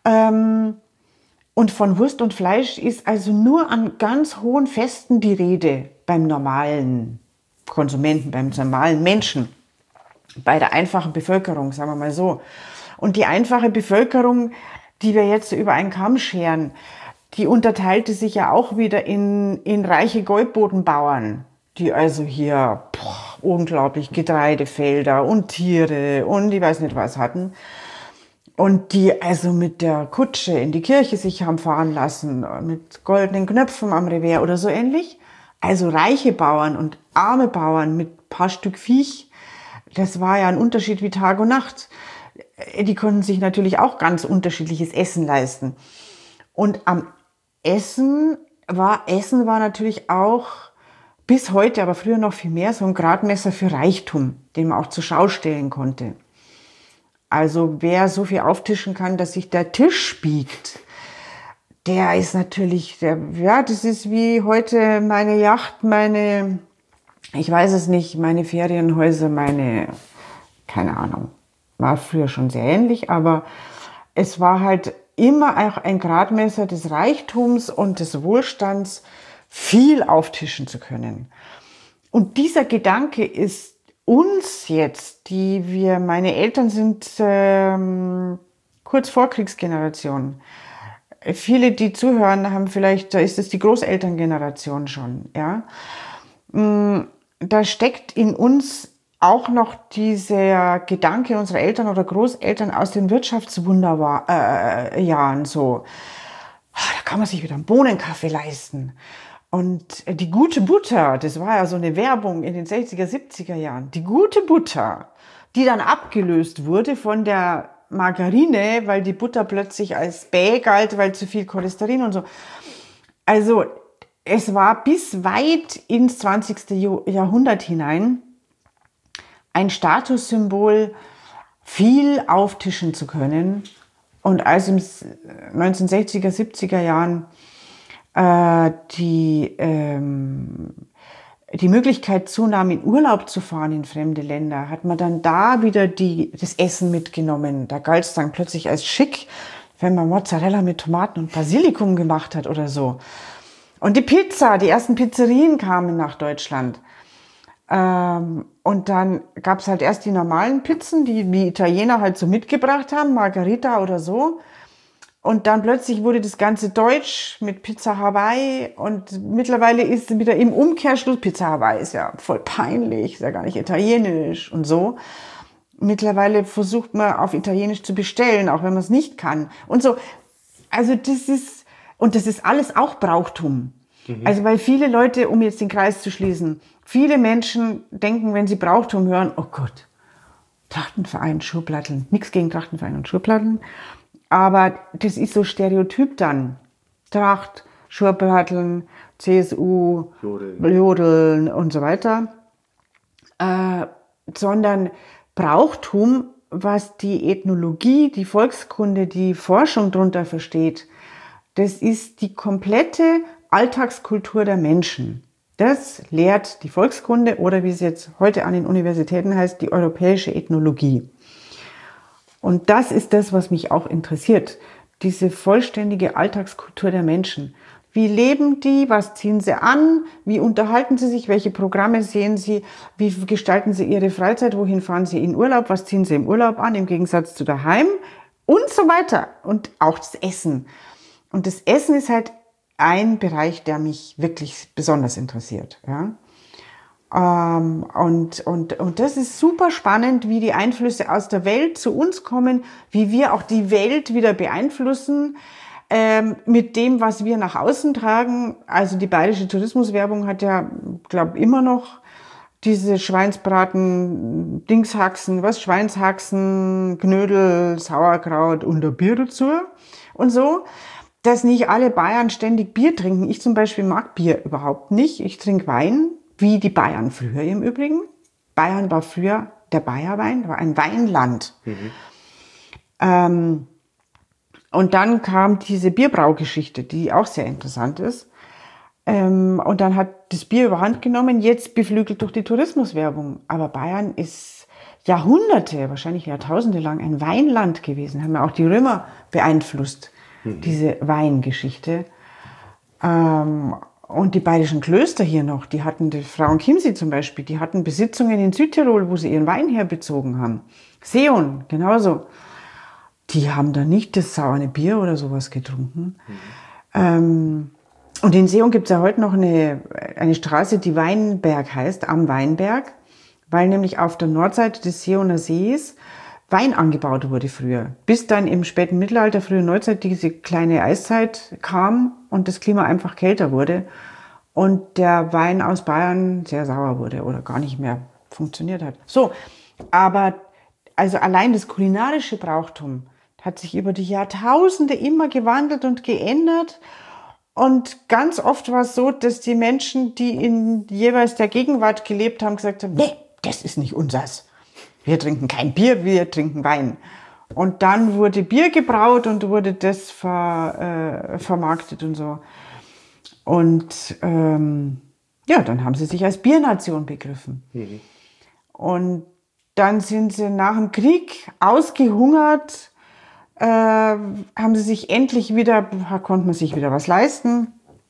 Ähm, und von Wurst und Fleisch ist also nur an ganz hohen Festen die Rede beim normalen Konsumenten, beim normalen Menschen, bei der einfachen Bevölkerung, sagen wir mal so. Und die einfache Bevölkerung, die wir jetzt über einen Kamm scheren, die unterteilte sich ja auch wieder in, in reiche Goldbodenbauern, die also hier boah, unglaublich Getreidefelder und Tiere und ich weiß nicht was hatten. Und die also mit der Kutsche in die Kirche sich haben fahren lassen, mit goldenen Knöpfen am Revers oder so ähnlich. Also reiche Bauern und arme Bauern mit ein paar Stück Viech, das war ja ein Unterschied wie Tag und Nacht. Die konnten sich natürlich auch ganz unterschiedliches Essen leisten. Und am Essen war, Essen war natürlich auch bis heute, aber früher noch viel mehr, so ein Gradmesser für Reichtum, den man auch zur Schau stellen konnte. Also wer so viel auftischen kann, dass sich der Tisch biegt, der ist natürlich, der, ja, das ist wie heute meine Yacht, meine, ich weiß es nicht, meine Ferienhäuser, meine, keine Ahnung, war früher schon sehr ähnlich, aber es war halt immer auch ein Gradmesser des Reichtums und des Wohlstands, viel auftischen zu können. Und dieser Gedanke ist uns jetzt, die wir, meine Eltern sind ähm, kurz vor Kriegsgeneration. Viele, die zuhören, haben vielleicht, da ist es die Großelterngeneration schon, ja. Da steckt in uns auch noch dieser Gedanke unserer Eltern oder Großeltern aus den Wirtschaftswunderjahren so. Da kann man sich wieder einen Bohnenkaffee leisten. Und die gute Butter, das war ja so eine Werbung in den sechziger, siebziger Jahren. Die gute Butter, die dann abgelöst wurde von der Margarine, weil die Butter plötzlich als bäh galt, weil zu viel Cholesterin und so. Also es war bis weit ins zwanzigste Jahrhundert hinein ein Statussymbol, viel auftischen zu können. Und als im neunzehnhundertsechziger, siebziger Jahren äh, die, ähm, die Möglichkeit zunahm, in Urlaub zu fahren in fremde Länder, hat man dann da wieder die, das Essen mitgenommen. Da galt es dann plötzlich als schick, wenn man Mozzarella mit Tomaten und Basilikum gemacht hat oder so. Und die Pizza, die ersten Pizzerien kamen nach Deutschland. Ähm, und dann gab es halt erst die normalen Pizzen, die die Italiener halt so mitgebracht haben, Margherita oder so. Und dann plötzlich wurde das Ganze deutsch mit Pizza Hawaii und mittlerweile ist es wieder im Umkehrschluss, Pizza Hawaii ist ja voll peinlich, ist ja gar nicht italienisch und so. Mittlerweile versucht man auf Italienisch zu bestellen, auch wenn man es nicht kann und so. Also das ist, und das ist alles auch Brauchtum. Mhm. Also weil viele Leute, um jetzt den Kreis zu schließen, viele Menschen denken, wenn sie Brauchtum hören, oh Gott, Trachtenverein, Schurplatteln, nichts gegen Trachtenverein und Schurplatteln. Aber das ist so Stereotyp dann. Tracht, Schurplatteln, C S U, Jodeln, Jodeln und so weiter. Äh, sondern Brauchtum, was die Ethnologie, die Volkskunde, die Forschung darunter versteht, das ist die komplette Alltagskultur der Menschen. Das lehrt die Volkskunde oder wie es jetzt heute an den Universitäten heißt, die europäische Ethnologie. Und das ist das, was mich auch interessiert. Diese vollständige Alltagskultur der Menschen. Wie leben die? Was ziehen sie an? Wie unterhalten sie sich? Welche Programme sehen sie? Wie gestalten sie ihre Freizeit? Wohin fahren sie in Urlaub? Was ziehen sie im Urlaub an im Gegensatz zu daheim? Und so weiter. Und auch das Essen. Und das Essen ist halt ein Bereich, der mich wirklich besonders interessiert. Ja? Ähm, und, und, und das ist super spannend, wie die Einflüsse aus der Welt zu uns kommen, wie wir auch die Welt wieder beeinflussen ähm, mit dem, was wir nach außen tragen. Also die bayerische Tourismuswerbung hat ja, glaube immer noch diese Schweinsbraten, Dingshaxen, was Schweinshaxen, Knödel, Sauerkraut und ein Bier dazu und so. Dass nicht alle Bayern ständig Bier trinken. Ich zum Beispiel mag Bier überhaupt nicht. Ich trinke Wein, wie die Bayern früher im Übrigen. Bayern war früher der Bayerwein, war ein Weinland. Mhm. Ähm, und dann kam diese Bierbraugeschichte, die auch sehr interessant ist. Ähm, und dann hat das Bier überhand genommen, jetzt beflügelt durch die Tourismuswerbung. Aber Bayern ist Jahrhunderte, wahrscheinlich Jahrtausende lang ein Weinland gewesen. Haben ja auch die Römer beeinflusst, mhm. diese Weingeschichte. Ähm, und die bayerischen Klöster hier noch, die hatten, die Frauen Chiemsee zum Beispiel, die hatten Besitzungen in Südtirol, wo sie ihren Wein herbezogen haben. Seeon, genauso. Die haben da nicht das saure Bier oder sowas getrunken. Mhm. Ähm, und in Seeon gibt es ja heute noch eine, eine Straße, die Weinberg heißt, am Weinberg, weil nämlich auf der Nordseite des Seeoner Sees Wein angebaut wurde früher. Bis dann im späten Mittelalter, frühe Neuzeit, diese kleine Eiszeit kam und das Klima einfach kälter wurde und der Wein aus Bayern sehr sauer wurde oder gar nicht mehr funktioniert hat. So, aber also allein das kulinarische Brauchtum hat sich über die Jahrtausende immer gewandelt und geändert. Und ganz oft war es so, dass die Menschen, die in jeweils der Gegenwart gelebt haben, gesagt haben, nee, das ist nicht unsers. Wir trinken kein Bier, wir trinken Wein. Und dann wurde Bier gebraut und wurde das ver, äh, vermarktet und so. Und ähm, ja, dann haben sie sich als Biernation begriffen. Mhm. Und dann sind sie nach dem Krieg ausgehungert, äh, haben sie sich endlich wieder, konnte man sich wieder was leisten.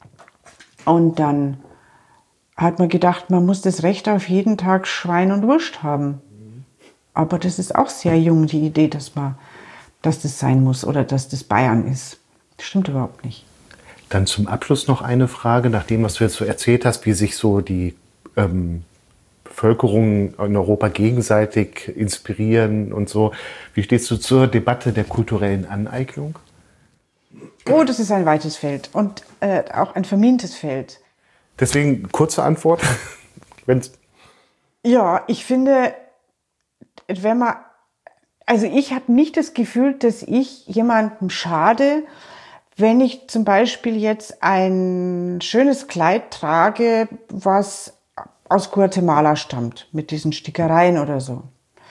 Und dann hat man gedacht, man muss das Recht auf jeden Tag Schwein und Wurst haben. Aber das ist auch sehr jung, die Idee, dass man, dass das sein muss oder dass das Bayern ist. Das stimmt überhaupt nicht. Dann zum Abschluss noch eine Frage, nach dem, was du jetzt so erzählt hast, wie sich so die ähm, Bevölkerung in Europa gegenseitig inspirieren und so. Wie stehst du zur Debatte der kulturellen Aneignung? Oh, das ist ein weites Feld und äh, auch ein vermintes Feld. Deswegen kurze Antwort. Wenn's ja, ich finde, wenn man, also ich habe nicht das Gefühl, dass ich jemandem schade, wenn ich zum Beispiel jetzt ein schönes Kleid trage, was aus Guatemala stammt, mit diesen Stickereien oder so.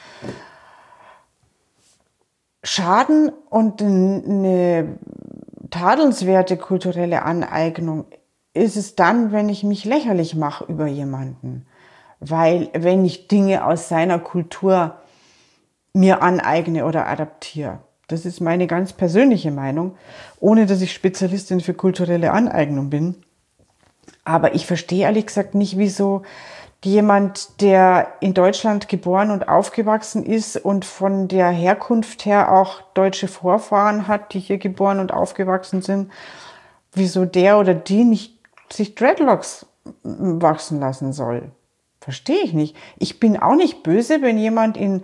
Schaden und eine tadelnswerte kulturelle Aneignung ist es dann, wenn ich mich lächerlich mache über jemanden. Weil wenn ich Dinge aus seiner Kultur mir aneigne oder adaptiere, das ist meine ganz persönliche Meinung, ohne dass ich Spezialistin für kulturelle Aneignung bin. Aber ich verstehe ehrlich gesagt nicht, wieso jemand, der in Deutschland geboren und aufgewachsen ist und von der Herkunft her auch deutsche Vorfahren hat, die hier geboren und aufgewachsen sind, wieso der oder die nicht sich Dreadlocks wachsen lassen soll. Verstehe ich nicht. Ich bin auch nicht böse, wenn jemand in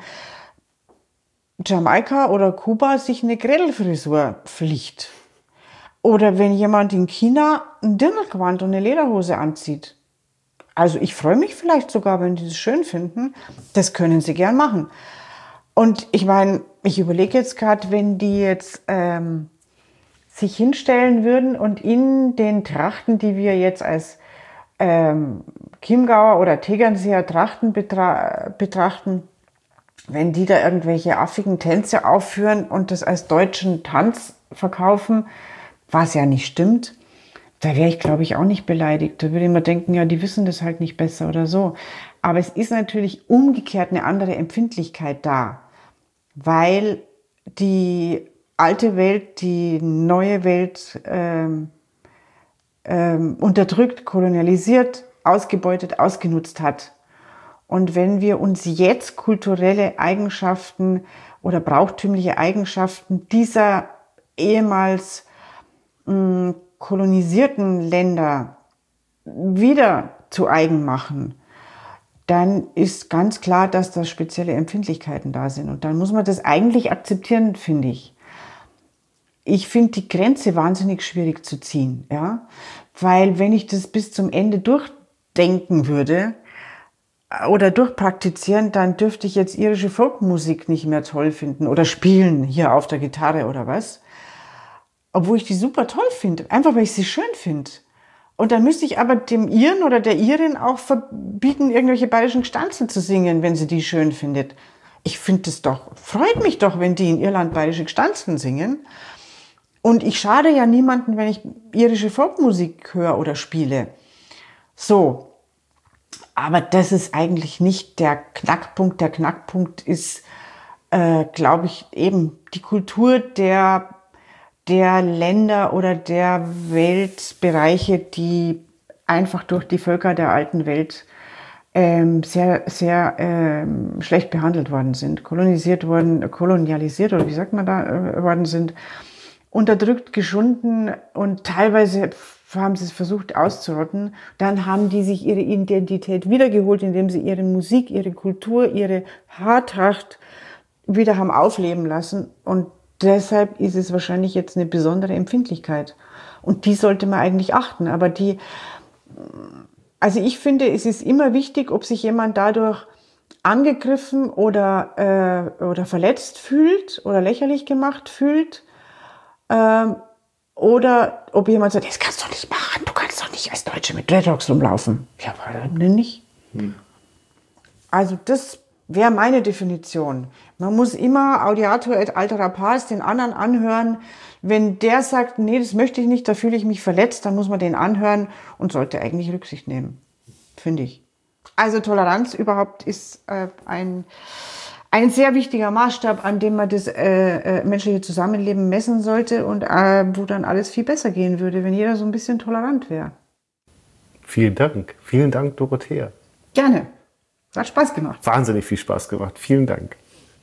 Jamaika oder Kuba sich eine Grädelfrisur flicht. Oder wenn jemand in China ein Dirndlgewand und eine Lederhose anzieht. Also ich freue mich vielleicht sogar, wenn die das schön finden. Das können sie gern machen. Und ich meine, ich überlege jetzt gerade, wenn die jetzt ähm, sich hinstellen würden und in den Trachten, die wir jetzt als ähm, Chiemgauer oder Tegernseer Trachten betra- betrachten, wenn die da irgendwelche affigen Tänze aufführen und das als deutschen Tanz verkaufen, was ja nicht stimmt, da wäre ich, glaube ich, auch nicht beleidigt. Da würde ich mir denken, ja, die wissen das halt nicht besser oder so. Aber es ist natürlich umgekehrt eine andere Empfindlichkeit da, weil die alte Welt, die neue Welt ähm, ähm, unterdrückt, kolonialisiert, ausgebeutet, ausgenutzt hat. Und wenn wir uns jetzt kulturelle Eigenschaften oder brauchtümliche Eigenschaften dieser ehemals mh, kolonisierten Länder wieder zu eigen machen, dann ist ganz klar, dass da spezielle Empfindlichkeiten da sind. Und dann muss man das eigentlich akzeptieren, finde ich. Ich finde die Grenze wahnsinnig schwierig zu ziehen, ja, weil wenn ich das bis zum Ende durchdenken würde oder durchpraktizieren, dann dürfte ich jetzt irische Folkmusik nicht mehr toll finden oder spielen hier auf der Gitarre oder was. Obwohl ich die super toll finde, einfach weil ich sie schön finde. Und dann müsste ich aber dem Iren oder der Irin auch verbieten, irgendwelche bayerischen Stanzen zu singen, wenn sie die schön findet. Ich finde das doch, freut mich doch, wenn die in Irland bayerische Stanzen singen. Und ich schade ja niemanden, wenn ich irische Folkmusik höre oder spiele. So. Aber das ist eigentlich nicht der Knackpunkt. Der Knackpunkt ist, äh, glaube ich, eben die Kultur der, der Länder oder der Weltbereiche, die einfach durch die Völker der alten Welt ähm, sehr, sehr ähm, schlecht behandelt worden sind, kolonisiert worden, kolonialisiert oder wie sagt man da, äh, worden sind, unterdrückt, geschunden und teilweise haben sie es versucht auszurotten. Dann haben die sich ihre Identität wiedergeholt, indem sie ihre Musik, ihre Kultur, ihre Haartracht wieder haben aufleben lassen. Und deshalb ist es wahrscheinlich jetzt eine besondere Empfindlichkeit. Und die sollte man eigentlich achten. Aber die, also ich finde, es ist immer wichtig, ob sich jemand dadurch angegriffen oder, äh, oder verletzt fühlt oder lächerlich gemacht fühlt. Ähm, Oder ob jemand sagt, das kannst du doch nicht machen, du kannst doch nicht als Deutsche mit Dreadlocks rumlaufen. Ja, warum denn nicht? Hm. Also das wäre meine Definition. Man muss immer Audiatur et altera pars den anderen anhören. Wenn der sagt, nee, das möchte ich nicht, da fühle ich mich verletzt, dann muss man den anhören und sollte eigentlich Rücksicht nehmen, finde ich. Also Toleranz überhaupt ist äh, ein... Ein sehr wichtiger Maßstab, an dem man das äh, äh, menschliche Zusammenleben messen sollte und äh, wo dann alles viel besser gehen würde, wenn jeder so ein bisschen tolerant wäre. Vielen Dank. Vielen Dank, Dorothea. Gerne. Hat Spaß gemacht. Wahnsinnig viel Spaß gemacht. Vielen Dank.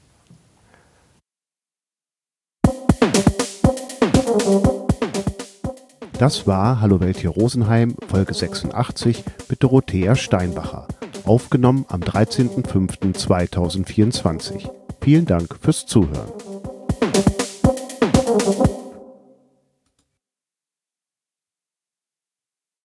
Das war Hallo Welt hier Rosenheim, Folge sechsundachtzig mit Dorothea Steinbacher. Aufgenommen am dreizehnten fünften zweitausendvierundzwanzig. Vielen Dank fürs Zuhören.